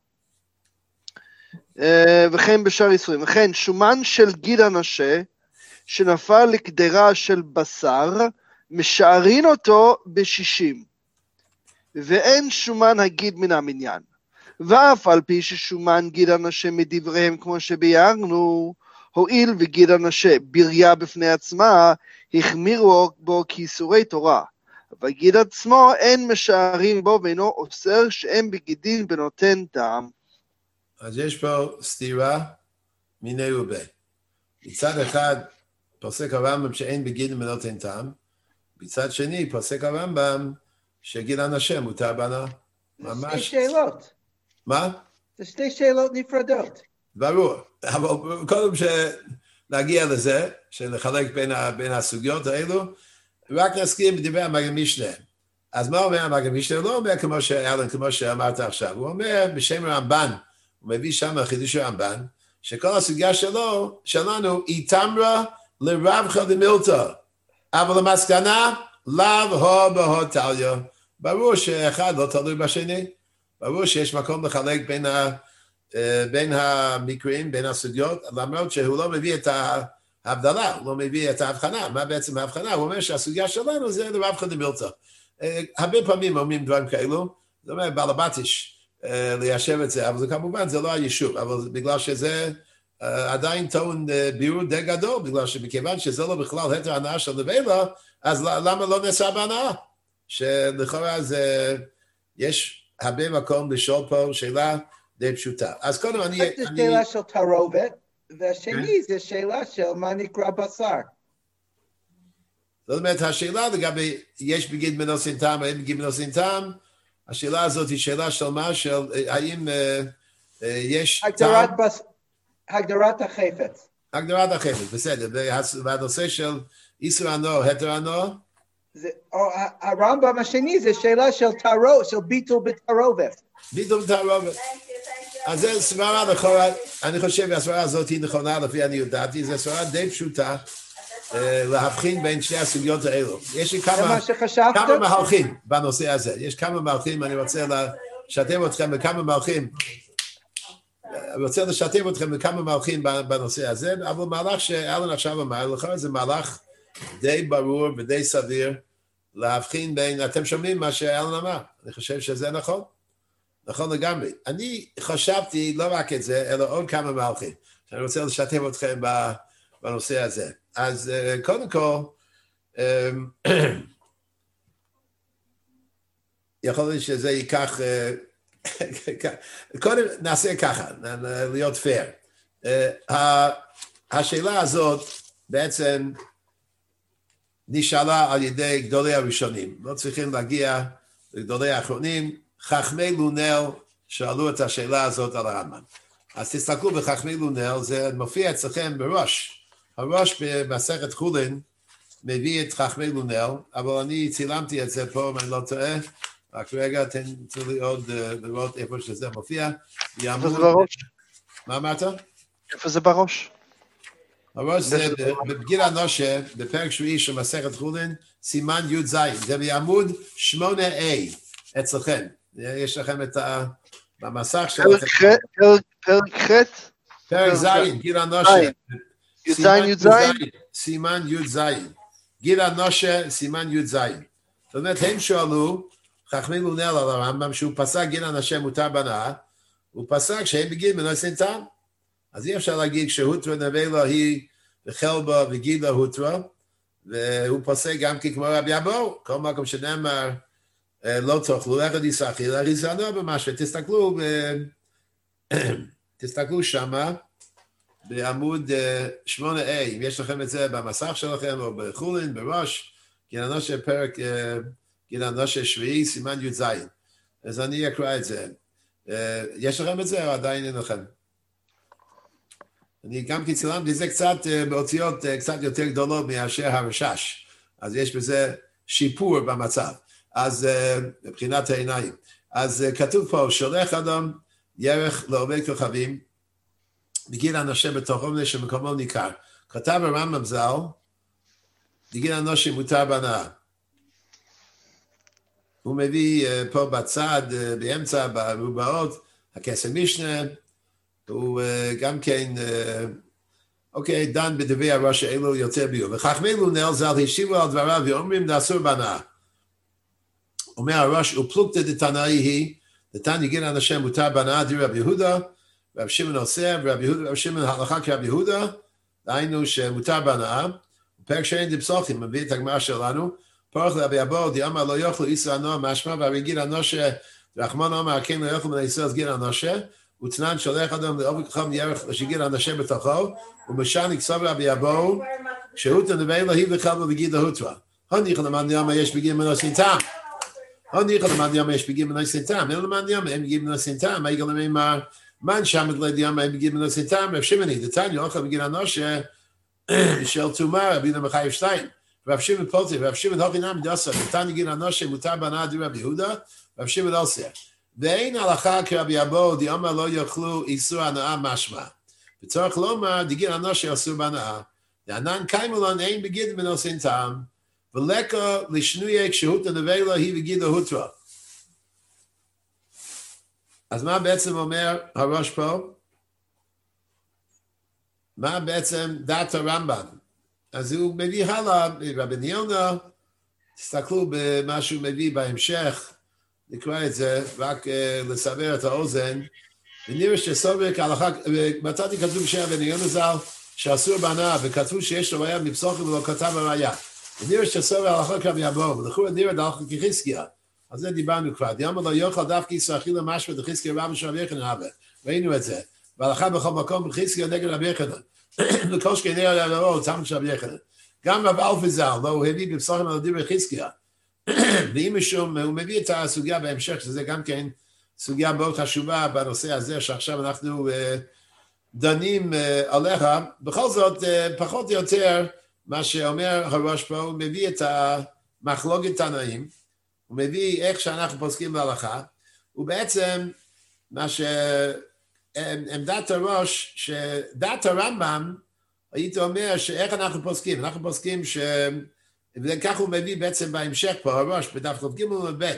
וכן בשאר איסורים. וכן, שומן של גיד הנשה, שנפל לקדרה של בשר, משארין אותו בשישים. ואין שומן הגיד מן המניין. ואף על פי ששומן גיד הנשה מדבריהם כמו שביארנו, הועיל וגיד הנשה בריה בפני עצמה, החמירו בו כאיסורי תורה. וגיד עצמו אין משארים בו ואינו אוסר שאין בגידין ונותן טעם. אז יש פה סתירה מיני ובי. מצד אחד פוסק הרמב"ם שאין בגידין ונותן טעם, מצד שני פוסק הרמב"ם שגיד הנשה מותר בהנאה. ממש. שתי שאלות. מה? זה שתי שאלות נפרדות. ברור, אבל קודם שנגיע לזה, שנחלק בין, בין הסוגיות האלו, רק נסכים בדברי המגן משנה. אז מה אומר המגן משנה? הוא לא אומר כמו שאלן, כמו שאמרת עכשיו, הוא אומר בשם הרמב"ן, הוא מביא שם חידוש הרמב"ן, שכל הסוגיה שלו, שלנו, היא תמרה לרבחה דמילתא, אבל למסקנה, לאו הו בהו תליא. ברור שאחד לא תלוי בשני, ברור שיש מקום לחלק בין, ה, בין המקרים, בין הסוגיות, למרות שהוא לא מביא את ההבדלה, הוא לא מביא את ההבחנה. מה בעצם ההבחנה? הוא אומר שהסוגיה שלנו זה לרבחה דמילתא. הרבה פעמים אומרים דברים כאלו, זאת אומרת, בעל הבטיש ליישב את זה, אבל זה כמובן, זה לא היישוב, אבל בגלל שזה עדיין טעון בירור די גדול, בגלל שמכיוון שזה לא בכלל היתר הנאה של נבלה, אז למה לא נעשה בהנאה? שלכאורה זה, יש הרבה מקום לשאול פה שאלה די פשוטה. אז קודם אני... זה שאלה של תערובת, והשני זה שאלה של מה נקרא בשר. זאת אומרת, השאלה לגבי, יש בגיד מנוסין טעם, האם בגיד מנוסין טעם, השאלה הזאת היא שאלה של מה, של האם יש טעם... הגדרת החפץ. הגדרת החפץ, בסדר. והנושא של איסור הנאה, היתר הנאה? הרמב"ם השני זה שאלה של תערובת, של ביטול בתערובת. ביטול בתערובת. אז זו סברה לכאורה, אני חושב שהסברה הזאת היא נכונה לפי אני יודעתי, זו סברה די פשוטה להבחין בין שני הסוגיות האלו. יש לי כמה, כמה מהלכים בנושא הזה, יש כמה מהלכים, אני רוצה לשתף אתכם בכמה מהלכים, אני רוצה לשתף אתכם בכמה מהלכים בנושא הזה, אבל מהלך שאלן עכשיו אמר, לכאורה זה מהלך די ברור ודי סביר להבחין בין, אתם שומעים מה שאלן אמר, אני חושב שזה נכון, נכון לגמרי. אני חשבתי לא רק את זה, אלא עוד כמה מהלכים, שאני רוצה לשתף אתכם בנושא הזה. אז קודם כל, יכול להיות שזה ייקח, קודם נעשה ככה, להיות פייר. השאלה הזאת בעצם נשאלה על ידי גדולי הראשונים, לא צריכים להגיע לגדולי האחרונים, חכמי לונל שאלו את השאלה הזאת על הרמב"ם. אז תסתכלו בחכמי לונל, זה מופיע אצלכם בראש, הראש במסכת חולין מביא את חכמי לונל, אבל אני צילמתי את זה פה, אם אני לא טועה, רק רגע, תנסו לי עוד לראות איפה שזה מופיע. איפה זה בראש? מה אמרת? איפה זה בראש? הראש זה בבגיד הנושה, בפרק שביעי של מסכת חולין, סימן י' ז', זה בעמוד שמונה A אצלכם. יש לכם את ה... במסך שלכם. פרק ח'? פרק ז', גיד הנושה. י' י' ז'? סימן י' ז'. גיד הנושה, סימן י' ז'. זאת אומרת, הם שאלו, חכמי לונל על הרמב"ם, שהוא פסק גיד הנושה מותר בהנאה, הוא פסק שהם בגיד מנוסין טעם. אז אי אפשר להגיד שהוטרה נבלה היא וחלבה וגילה הוטרה, והוא פוסק גם כמו רבי אבו, כל מקום שנאמר לא תאכלו, אחד יסאכיל, הריזנו במשהו, תסתכלו, תסתכלו שמה, בעמוד שמונה A, אם יש לכם את זה במסך שלכם, או בחולין, בראש, גיל של פרק, גיל של שביעי, סימן י' ז'. אז אני אקרא את זה. יש לכם את זה, או עדיין אין לכם? אני גם כי צילמתי, זה קצת באותיות קצת יותר גדולות מאשר הרשש, אז יש בזה שיפור במצב, אז מבחינת העיניים. אז כתוב פה, שולח אדם ירך לעובד כוכבים, בגיל הנשה בתוכו שמקומו ניכר. כתב הרמב"ם ז"ל, דגין אנושה מותר בהנאה. הוא מביא פה בצד, באמצע, ברובעות, הכסף משנה, הוא גם כן, אוקיי, דן בדברי הראש האלו יותר ביור. וחכמי לונל ז"ל השיבו על דבריו ואומרים דאסור בהנאה. אומר הראש, ופלוגתא דתנאי היא, דתן יגין אנושה מותר בהנאה די רבי יהודה, רב שמעון אוסר, ורבי יהודה, רב שמעון הלכה כרבי יהודה, דהיינו שמותר בהנאה. בפרק שני דפסוחים, מביא את הגמרא שלנו, פרח לרבי אבו, דיאמר לא יאכלו איסור הנועה משמע, והרי גיל אנושה, רחמן אמר, כן לא יאכלו מן האיסור אז גיל אנושה, ותנן שולח אדם לעובד חכם ירך שגיל אנושה בתוכו, ומשן יקסוב רבי אבו, שהוא תנבא אלוהי וחלבו בגיד ההותרה. הניחא למאן דיאמר יש בגיל מנוסין טעם. הניחא למאן דיאמר יש בגיל מנוסין טעם. אלא למאן דיאמר אין בגיל מנוסין טעם. מה יגאל למימר, מן שמת לדיאמר אין בגיל מנוסין טעם. רב שמעוני, דתניא אוכל בגיל אנושה של תומא רבי יהודה מחייב שתיים. רב שמעון פולטי, רב שמעון הוכינם דאסר, דתניא גיל אנושה מותר בהנאה די רבי יהודה, רב שמעון אוסר. ואין הלכה כרבי אבו, דיאמר לא יאכלו איסור הנאה משמע. בצורך לומר, דגיל אנושה אסור בהנאה. דענן קיימלון אין בגיד מנוסין טעם, ולקה לשנויה כשהות הנבלה היא בגיד ההותרה. אז מה בעצם אומר הראש פה? מה בעצם דעת הרמב"ם? אז הוא מביא הלאה, רבי יונה, תסתכלו במה שהוא מביא בהמשך, נקרא את זה, רק uh, לסבר את האוזן, ונראה שסובר כהלכה, מצאתי כתוב שם בן יונה ז"ל, שאסור בהנאה, וכתבו שיש לו ראיה מפסוחים ולא כתב הראיה. ונראה שסובר הלכה כרבי אבו, ולכאורה נראה דהלכה כחזקיה. על זה דיברנו כבר, דיאמר לא יאכל דווקא ישראל אכילה משמע דחזקיה רבא של רבי יוחנן הווה. ראינו את זה. והלכה בכל מקום בחזקיה נגד רבי יוחנן. לכל שכני הרעו, צמד של רבי יוחנן. גם רב אלפי ז"ל, לא הוא הביא בפסוחים על דברי חזקיה. ואם משום, הוא מביא את הסוגיה בהמשך, שזה גם כן סוגיה מאוד חשובה בנושא הזה, שעכשיו אנחנו uh, דנים uh, עליה. בכל זאת, uh, פחות או יותר, מה שאומר הראש פה, הוא מביא את המחלוקת תנאים, הוא מביא איך שאנחנו פוסקים בהלכה, ובעצם מה שעמדת הראש, שדעת הרמב"ם, הייתי אומר שאיך אנחנו פוסקים, אנחנו פוסקים ש... וכך הוא מביא בעצם בהמשך פה, הראש, בדף כ"ג וב'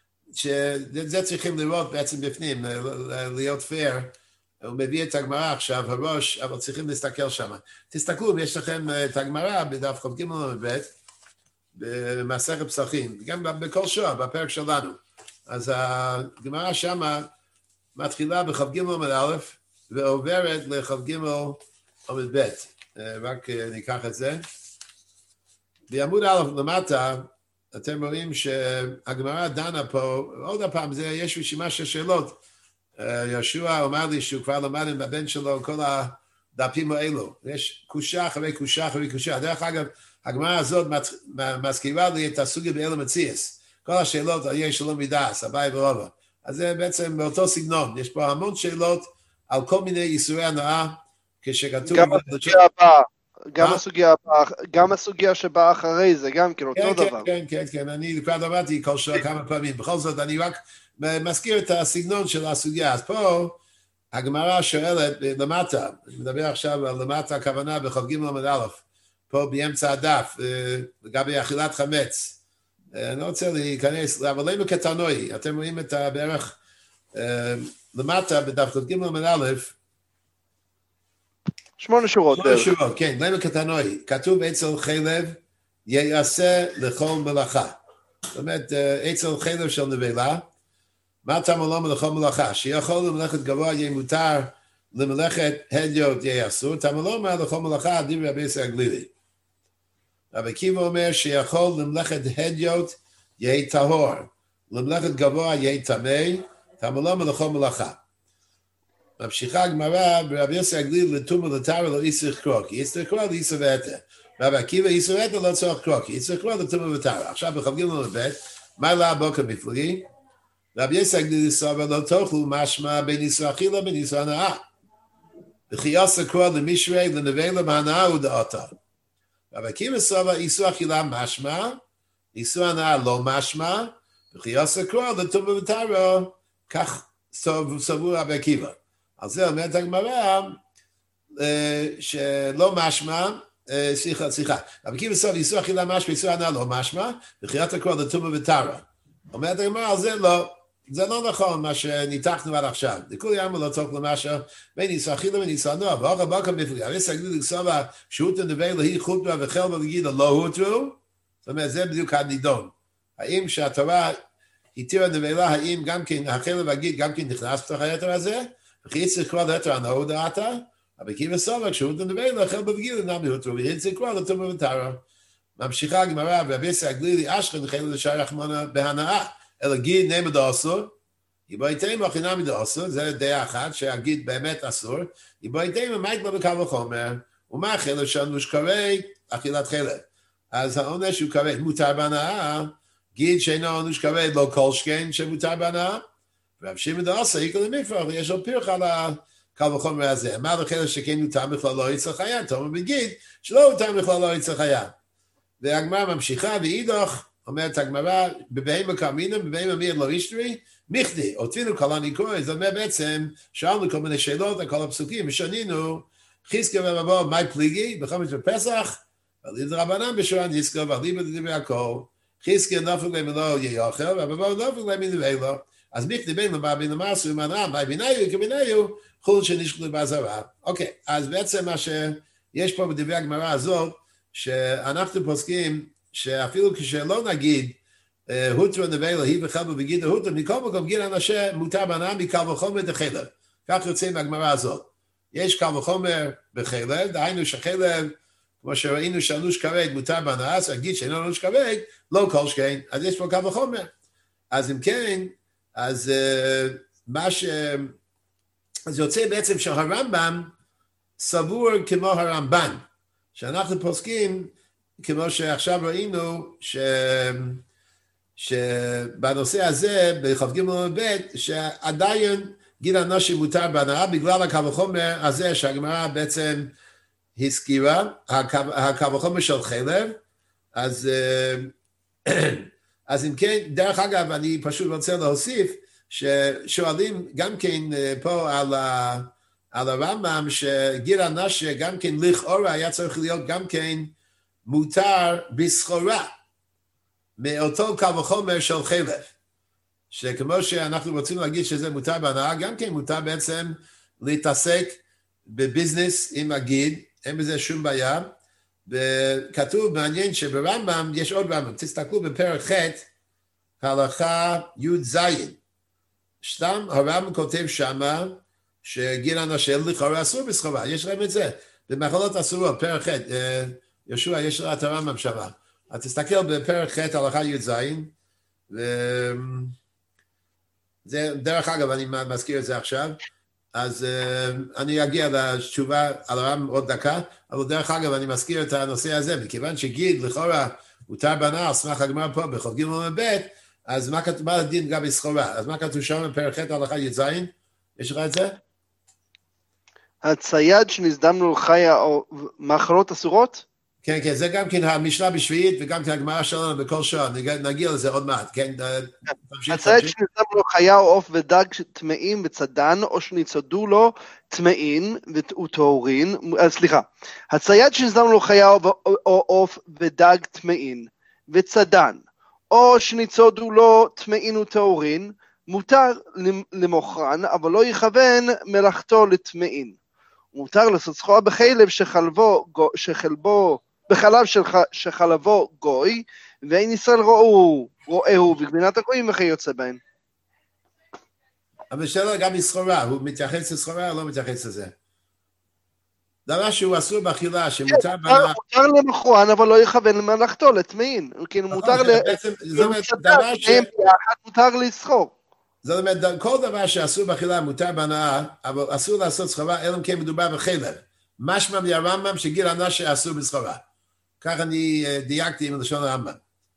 שזה צריכים לראות בעצם בפנים, להיות פייר, הוא מביא את הגמרא עכשיו, הראש, אבל צריכים להסתכל שם. תסתכלו, יש לכם את הגמרא בדף כ"ג וב' במסכת פסחים, גם בכל שעה, בפרק שלנו. אז הגמרא שמה מתחילה בכ"ג עמוד א' ועוברת לכ"ג עמוד ב'. רק ניקח את זה. בעמוד א' למטה, אתם רואים שהגמרא דנה פה, עוד הפעם, זה, יש רשימה של שאלות. יהושע אמר לי שהוא כבר למד עם הבן שלו כל הדפים האלו. יש קושה אחרי קושה אחרי קושה. דרך אגב, הגמרא הזאת מזכירה לי את הסוגיה באלה מציאס. כל השאלות על יש שלום מדעס, אביי ורבא. אז זה בעצם באותו סגנון. יש פה המון שאלות על כל מיני איסורי הנאה, כשכתוב... גם הסוגיה הבאה. גם הסוגיה, גם הסוגיה שבאה אחרי זה, גם כן, אותו דבר. כן, כן, כן, אני כבר למדתי כל שעה כמה פעמים, בכל זאת אני רק מזכיר את הסגנון של הסוגיה, אז פה הגמרא שואלת למטה, אני מדבר עכשיו על למטה הכוונה בכ"ג עמוד א', פה באמצע הדף, לגבי אכילת חמץ, אני לא רוצה להיכנס, אבל למה כתנוי, אתם רואים את בערך למטה בדף כ"ג עמוד א', שמונה שורות. שמונה שורות, כן, למה כתנוי, כתוב אצל חלב יעשה לכל מלאכה. זאת אומרת, אצל חלב של נבלה, מה תמה לומר לכל מלאכה? שיכול למלאכת גבוה יהיה מותר, למלאכת הדיוט יהיה אסור, תמה לומר לכל מלאכה, דברי רבי יוסי הגלילי. רבי עקיבא אומר שיכול למלאכת הדיוט יהיה טהור, למלאכת גבוה יהיה טמא, תמה לומר לכל מלאכה. ממשיכה הגמרא ברבי יוסי הגלילי לתומא לטהרה לא איסור קרוקי, איסור קרוקי לא איסור ועתה. רבי עקיבא איסור ועתה לא צורך קרוקי, איסור קרוקי לתומא לטהרה. עכשיו בכ"ג עמוד ב', מה עלה הבוקר מפלגי? רבי יוסי הגלילי סובר לא תאכלו משמע בין איסור אכילה בין איסור הנאה. וכי יעשה קרוא למישרי לנבלה בהנאה ודעתה. רבי עקיבא סובר איסור אכילה משמע, איסור הנאה לא משמע, וכי יעשה קרוא לתומא לטהרה, כך סבור רבי עקיבא. על זה אומרת הגמרא, שלא משמע, סליחה, סליחה, אבל כי בסוף איסור אכילה משמע, איסור הנאה לא משמע, בחירת הכל לטומאה וטהרה. אומרת הגמרא על זה לא, זה לא נכון מה שניתחנו עד עכשיו. לכולי עלמא לא תאכלו משהו, בין איסור אכילה ובין איסור הנאה, ואוכל בוקר בפליגה, וסגלו לכסובה שהותו נביא להי חוטרה וחל ולגידה לא הותרו, זאת אומרת, זה בדיוק הנידון. האם שהתורה התירה נבלה, האם גם כן, החלב והגיד גם כן נכנס בתוך היתר הזה, וכי צריך כבר ליתר הנאה דעתה, אבל כי בסוף, כשהוא נבלה, החלב והגיד אינם יותרו, והיא צריך כבר לטומאה וטהרה. ממשיכה הגמרא, והביסה הגלילי אשכן חלב לשער רחמנא בהנאה, אלא גיד נעמד אסור, יבוא איתנו הכי נעמד אסור, זה דעה אחת, שהגיד באמת אסור, יבוא איתנו מייקלה בקו החומר, ומה החלב שאנוש קרא, אכילת חלב. אז העונש הוא קרא, מותר בהנאה, גיד שאינו אנוש קרא, לא כל שכן שמותר בהנאה, רב שמעון דאסא איקרא למפרח, יש לו פירוך על הקו החומר הזה. מה לחלב שכן מותר בכלל לא יצא חיה, תאמר בגיד שלא מותר בכלל לא יצא חיה. והגמרא ממשיכה, ואידך, אומרת הגמרא, בבהמה קאמינא, בבהמה מיד לא ישתרי, מיכדי, אותינו כל הניקוי, זה אומר בעצם, שאלנו כל מיני שאלות על כל הפסוקים, ושנינו, חזקיה ומבוא, מי פליגי, בכל מצווה פסח, ועלי דרבנן בשורה ניסקו, ועלי בדברי הכל, חזקיה נופל להם ולא יהיה אוכל, והמבוא נופל להם מנביא לו, אז מיכדי בין למה בין המעשו, ומנרם, מי ביניו, כביניו, חול שנשקלו בעזרה. אוקיי, אז בעצם מה שיש פה בדברי הגמרא הזאת, שאנחנו פוסקים, שאפילו כשלא נגיד, הותרו נבלה, היא בחלב וגיד ההותרו, מכל מקום גיד אנשה מותר בהנאה מקל וחומר דחלב. כך יוצא מהגמרא הזאת. יש קל וחומר בחלב, דהיינו שחלב, כמו שראינו שאנוש כבד מותר בהנאה, אז אגיד שאינו אנוש כבד, לא כל שכן, אז יש פה קל וחומר. אז אם כן, אז מה ש... אז יוצא בעצם שהרמב"ם סבור כמו הרמב"ן, שאנחנו פוסקים, כמו שעכשיו ראינו, ש... שבנושא הזה, בחב ג' ב', שעדיין גיד אנשי מותר בהנאה, בגלל הקו החומר הזה שהגמרא בעצם הזכירה, הקו החומר של חלב, אז, אז אם כן, דרך אגב, אני פשוט רוצה להוסיף, ששואלים גם כן פה על, ה, על הרמב"ם, שגיד אנשי גם כן לכאורה היה צריך להיות גם כן מותר בסחורה, מאותו קו החומר של חלב, שכמו שאנחנו רוצים להגיד שזה מותר בהנאה, גם כן מותר בעצם להתעסק בביזנס עם הגיד, אין בזה שום בעיה, וכתוב מעניין שברמב"ם יש עוד רמב"ם, תסתכלו בפרק ח' הלכה י' ז', סתם הרמב"ם כותב שמה, שגיד אנשי לכאורה אסור בסחורה, יש להם את זה, במחלות אסורות, פרק ח', יהושע יש לו את הרמב"ם שמה, אז תסתכל בפרק ח' הלכה י' ז', זה דרך אגב, אני מזכיר את זה עכשיו, אז uh, אני אגיע לתשובה על הרמב"ם עוד דקה, אבל דרך אגב אני מזכיר את הנושא הזה, מכיוון שגיד לכאורה מותר בהנאה, על סמך הגמרא פה בחוב ג' וב', אז מה כתוב, מה הדין גם בסחורה? אז מה כתוב שם בפרק ח' הלכה י' ז'? יש לך את זה? הצייד שנזדמנו לחיה או מאכלות אסורות? כן, כן, זה גם כן המשנה בשביעית, וגם כן הגמרא שלנו בכל שעה, נגיע לזה עוד מעט, כן? הצייד שנזדמנו לו חיה או עוף ודג טמאים וצדן, או שניצודו לו טמאים וטהורין, סליחה, הצייד שנזדמנו לו חיה או עוף ודג טמאים וצדן, או שניצודו לו טמאים וטהורין, מותר למוכרן, אבל לא יכוון מלאכתו לטמאים. מותר לעשות סחורה בחלב שחלבו, שחלבו, בחלב שחלבו גוי, ואין ישראל ראו, רואהו בגבינת הגויים וכי יוצא בהן. אבל שאלה גם מסחורה, הוא מתייחס לסחורה או לא מתייחס לזה? דבר שהוא אסור באכילה, שמותר בהנאה... מותר למוכרן, אבל לא יכוון למלאכתו, לטמאים. כאילו מותר מותר לסחור. זאת אומרת, כל דבר שאסור באכילה מותר בהנאה, אבל אסור לעשות סחורה, אלא אם כן מדובר בחלב. משמע מהרמב"ם שגיד אנשי אסור בסחורה. כך אני דייקתי עם לשון הרמב"ם.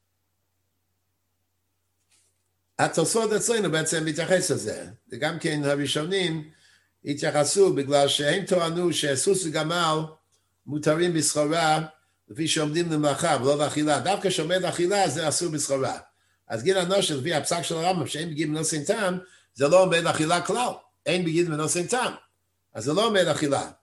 התוספות אצלנו בעצם מתייחס לזה, וגם כן הראשונים התייחסו בגלל שהם טוענו שסוס וגמל מותרים בסחורה, לפי שעומדים למלאכה ולא לאכילה. דווקא שעומד לאכילה זה אסור בסחורה. אז גיד אנשי, לפי הפסק של הרמב"ם, שאין בגיד מנוסין טעם, זה לא עומד לאכילה כלל, אין בגיד מנוסין טעם, אז זה לא עומד לאכילה.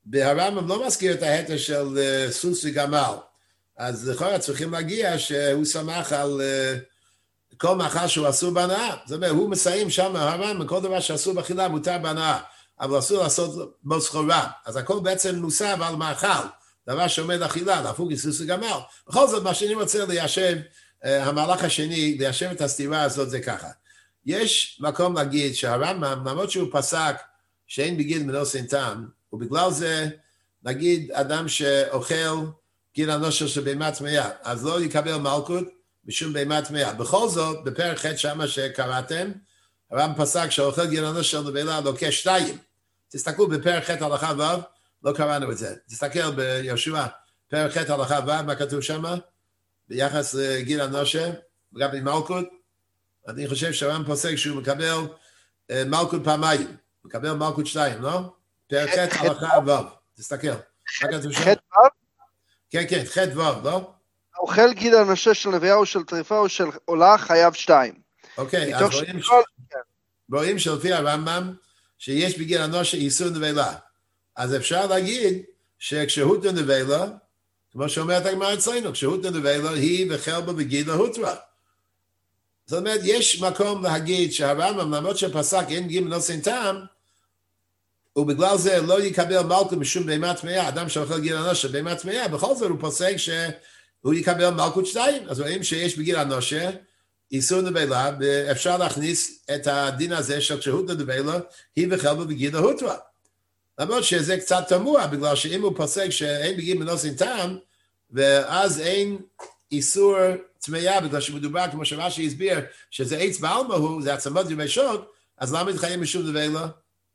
בהרמב"ם לא מזכיר את ההתר של uh, סוס וגמל, אז לכאורה צריכים להגיע שהוא שמח על uh, כל מאכל שהוא אסור בהנאה. זאת אומרת, הוא מסיים שם, הרמב"ם, כל דבר שאסור באכילה מותר בהנאה, אבל אסור לעשות בו סחורה. אז הכל בעצם מוסב על מאכל, דבר שעומד אכילה, להפוך לסוס וגמל. בכל זאת, מה שאני רוצה ליישב, uh, המהלך השני, ליישב את הסתירה הזאת זה ככה. יש מקום להגיד שהרמב"ם, למרות שהוא פסק שאין בגיל מנוסין טעם, ובגלל זה, נגיד אדם שאוכל גיל הנושר של בהמה טמאה, אז לא יקבל מלכות בשום בהמה טמאה. בכל זאת, בפרק ח' שמה שקראתם, הרמב"ם פסק שאוכל גיל הנושר של נבלה לוקה שתיים. תסתכלו בפרק ח' הלכה ו', לא קראנו את זה. תסתכל ביהושע, פרק ח' הלכה ו', מה כתוב שמה? ביחס לגיל הנושר, וגם במלכות. אני חושב שהרמב"ם פוסק שהוא מקבל מלכות פעמיים. מקבל מלכות שתיים, לא? פרק ח' הלכה ו', תסתכל. ח' ו'? כן, כן, ח' ו', לא? אוכל גיל הנושר של נביאה או של טריפה או של עולה חייב שתיים. אוקיי, אז רואים שלפי הרמב"ם שיש בגיל הנושר איסור נבלה. אז אפשר להגיד שכשהות נבלה, כמו שאומרת הגמרא אצלנו, כשהות נבלה היא וחלבה בגיל ההותרה. זאת אומרת, יש מקום להגיד שהרמב"ם, למרות שפסק אין גיל מנוסין טעם, ובגלל זה לא יקבל מלכות משום בהמה טמאה, אדם שאוכל גיל הנושר בהמה טמאה, בכל זאת הוא פוסק שהוא יקבל מלכות שתיים. אז רואים שיש בגיל הנושר איסור נבלה, ואפשר להכניס את הדין הזה של כשהות נבלה, היא וחלבה בגיל ההותרה. למרות שזה קצת תמוה, בגלל שאם הוא פוסק שאין בגיל מנוסין טעם, ואז אין איסור טמאה, בגלל שמדובר, כמו שרש"י הסביר, שזה עץ בעלמא הוא, זה עצמות יבשות, אז למה יתחייב משום נבלה?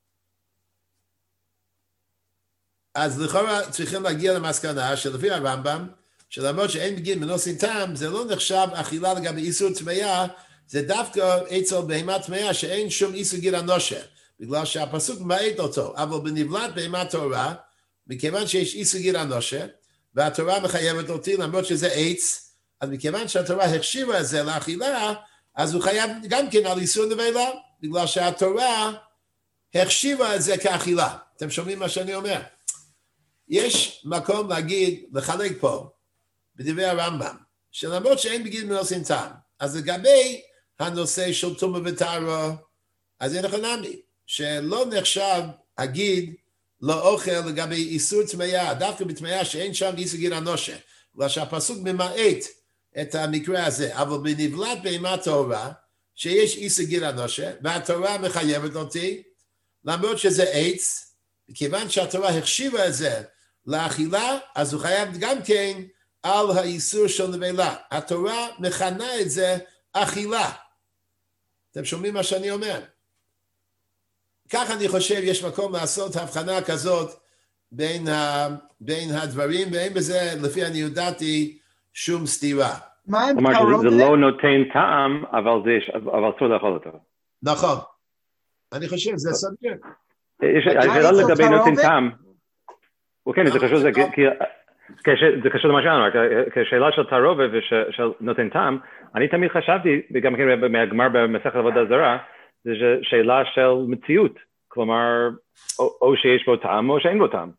אז לכאורה צריכים להגיע למסקנה שלפי הרמב"ם, שלמרות שאין בגיל מנוסין טעם, זה לא נחשב אכילה לגבי איסור טמאה, זה דווקא אצל בהמה טמאה שאין שום איסור גיל הנושר, בגלל שהפסוק מעט אותו, אבל בנבלת בהמה טהורה, מכיוון שיש איסור גיל הנושר, והתורה מחייבת אותי, למרות שזה עץ, אז מכיוון שהתורה הכשירה את זה לאכילה, אז הוא חייב גם כן על איסור נבלה, בגלל שהתורה הכשירה את זה כאכילה. אתם שומעים מה שאני אומר? יש מקום להגיד, לחלק פה, בדברי הרמב"ם, שלמרות שאין בגיל מנוסין טעם, אז לגבי הנושא של טומאה וטהרה, אז אין חנמי, שלא נחשב הגיד לא אוכל לגבי איסור טמאה, דווקא בטמאה שאין שם איסור גיל הנושר, בגלל שהפסוק ממעט את המקרה הזה, אבל בנבלת בהמה טהורה, שיש איסור גיל הנושר, והתורה מחייבת אותי, למרות שזה עץ, מכיוון שהתורה החשיבה את זה לאכילה, אז הוא חייב גם כן על האיסור של נבלה. התורה מכנה את זה אכילה. אתם שומעים מה שאני אומר? כך אני חושב יש מקום לעשות הבחנה כזאת בין, ה, בין הדברים, ואין בזה, לפי אני יודעתי, שום סתירה. מה עם כלומר, תערובת? זה לא נותן טעם, אבל אסור לאכול אותו. נכון. אני חושב, זה סביר. השאלה לגבי נותן טעם, כן, זה קשור, זה קשור למה שאמרנו, כשאלה של תערובת ושל נותן טעם, אני תמיד חשבתי, וגם כן מהגמר במסכת עבודה זרה, זה שאלה של מציאות, כלומר, או שיש בו טעם או שאין בו טעם.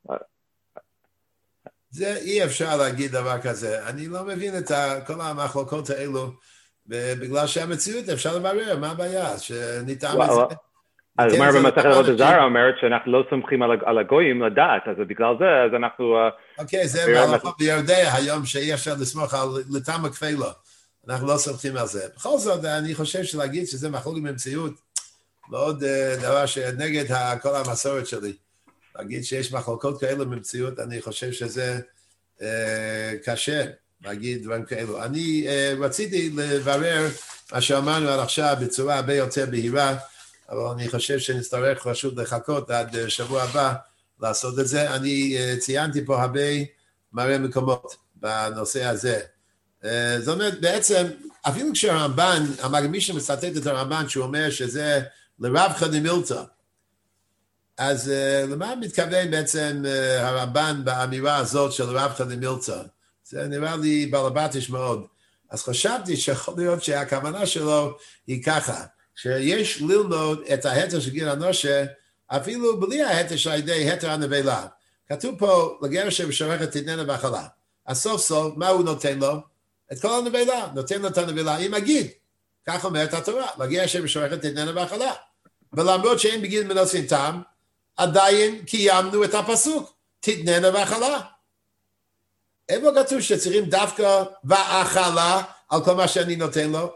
זה אי אפשר להגיד דבר כזה, אני לא מבין את כל המחלוקות האלו, בגלל שהמציאות אפשר לברר, מה הבעיה, שניתן לזה. אז הגמרא במסכת עבודה זרה אומרת שאנחנו לא סומכים על הגויים לדעת, אז בגלל זה, אז אנחנו... אוקיי, זה בהלכות ביודע היום שאי אפשר לסמוך על לטעם הכפילו, אנחנו לא סומכים על זה. בכל זאת, אני חושב שלהגיד שזה מחלוקת במציאות, מאוד דבר שנגד כל המסורת שלי. להגיד שיש מחלוקות כאלו במציאות, אני חושב שזה קשה להגיד דברים כאלו. אני רציתי לברר מה שאמרנו עד עכשיו בצורה הרבה יותר בהירה, אבל אני חושב שנצטרך פשוט לחכות עד שבוע הבא לעשות את זה. אני ציינתי פה הרבה מראה מקומות בנושא הזה. זאת אומרת, בעצם, אפילו כשהרמב"ן, מי שמצטט את הרמב"ן, שהוא אומר שזה לרבחא דמילתא, אז למה מתכוון בעצם הרמב"ן באמירה הזאת של רבחא דמילתא? זה נראה לי בלבטיש מאוד. אז חשבתי שיכול להיות שהכוונה שלו היא ככה, שיש ללמוד את ההתר של גיל הנושר, אפילו בלי ההתר של ידי התר הנבלה. כתוב פה, לגר שבשבחת תתננה בהאכלה. אז סוף סוף, מה הוא נותן לו? את כל הנבלה, נותן לו את הנבלה עם הגיד. כך אומרת התורה, לגר שבשבחת תתננה בהאכלה. ולמרות שאין בגיד מנוסין טעם, עדיין קיימנו את הפסוק, תתננה בהאכלה. איפה כתוב שצריכים דווקא בהאכלה על כל מה שאני נותן לו?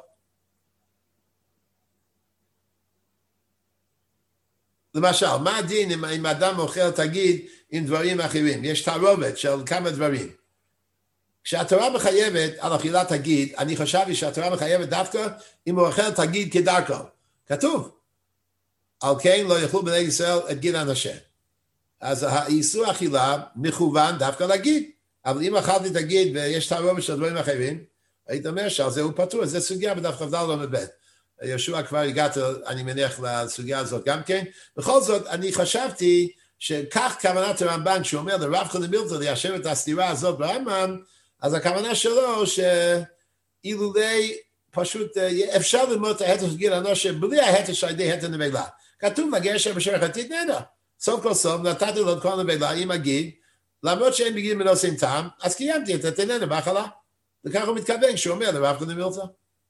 למשל, מה הדין אם, אם אדם אוכל תגיד עם דברים אחרים? יש תערובת של כמה דברים. כשהתורה מחייבת על אכילת תגיד, אני חשבתי שהתורה מחייבת דווקא אם הוא אוכל תגיד כדרכו. כתוב, על כן לא יאכלו בני ישראל את גיד הנשה. אז האיסור אכילה מכוון דווקא להגיד. אבל אם אכלתי תגיד ויש תערובת של דברים אחרים, היית אומר שעל זה הוא פטור, זה סוגיה בדף כ"ד עמוד ב'. יהושע כבר הגעת, אני מניח, לסוגיה הזאת גם כן. בכל זאת, אני חשבתי שכך כוונת הרמב"ן, שהוא אומר לרב חיים מילטון ליישב את הסתירה הזאת ברמב"ם, אז הכוונה שלו שאילולי פשוט אפשר ללמוד את ההתר של גיד הנשה בלי ההתר של ידי התר נבלה. כתוב לגר שבשבחת תתננה. סוף כל סוף נתתי לו את כל נבלה עם הגיד, למרות שאין בגיד מנוסין טעם, אז קיימתי את התתננה בהאכלה. וכך הוא מתכוון שהוא אומר לרב חיים מילטון.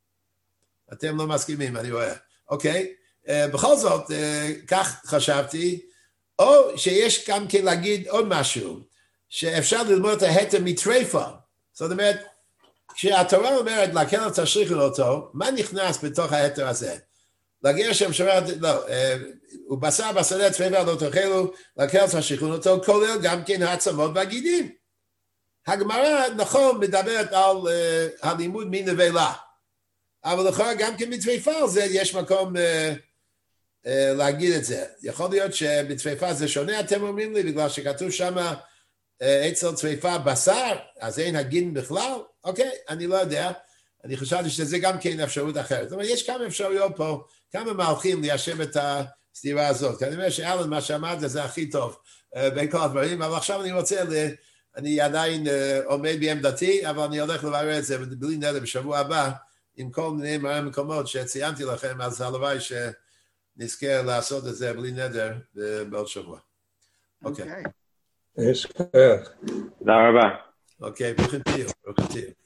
אתם לא מסכימים, אני רואה. אוקיי? Uh, בכל זאת, uh, כך חשבתי, או שיש גם כן להגיד עוד משהו, שאפשר ללמוד את ההתר מטריפה. זאת אומרת, כשהתורה אומרת להקל על תשריכו אותו, מה נכנס בתוך ההתר הזה? לגר שם שאומרת, לא, uh, הוא בשר בשדה טריפה לא תאכלו, להקל על תשריכו אותו, כולל גם כן העצמות והגידים. הגמרא, נכון, מדברת על uh, הלימוד מנבלה. אבל לכאורה גם כן בטריפה על זה יש מקום אה, אה, להגיד את זה. יכול להיות שבטריפה זה שונה, אתם אומרים לי, בגלל שכתוב שם אה, אצל טריפה בשר, אז אין הגין בכלל? אוקיי, אני לא יודע. אני חשבתי שזה גם כן אפשרות אחרת. זאת אומרת, יש כמה אפשרויות פה, כמה מהלכים ליישב את הסתירה הזאת. כי אני אומר שאלן, מה שאמרת זה הכי טוב אה, בין כל הדברים, אבל עכשיו אני רוצה, ל... אני עדיין אה, עומד בעמדתי, אבל אני הולך לברר את זה בלי נדר בשבוע הבא, עם כל מיני מקומות שציינתי לכם, אז הלוואי שנזכר לעשות את זה בלי נדר בעוד שבוע. אוקיי. יש כך. תודה רבה. אוקיי, ברוכים תהיו, ברוכים תהיו.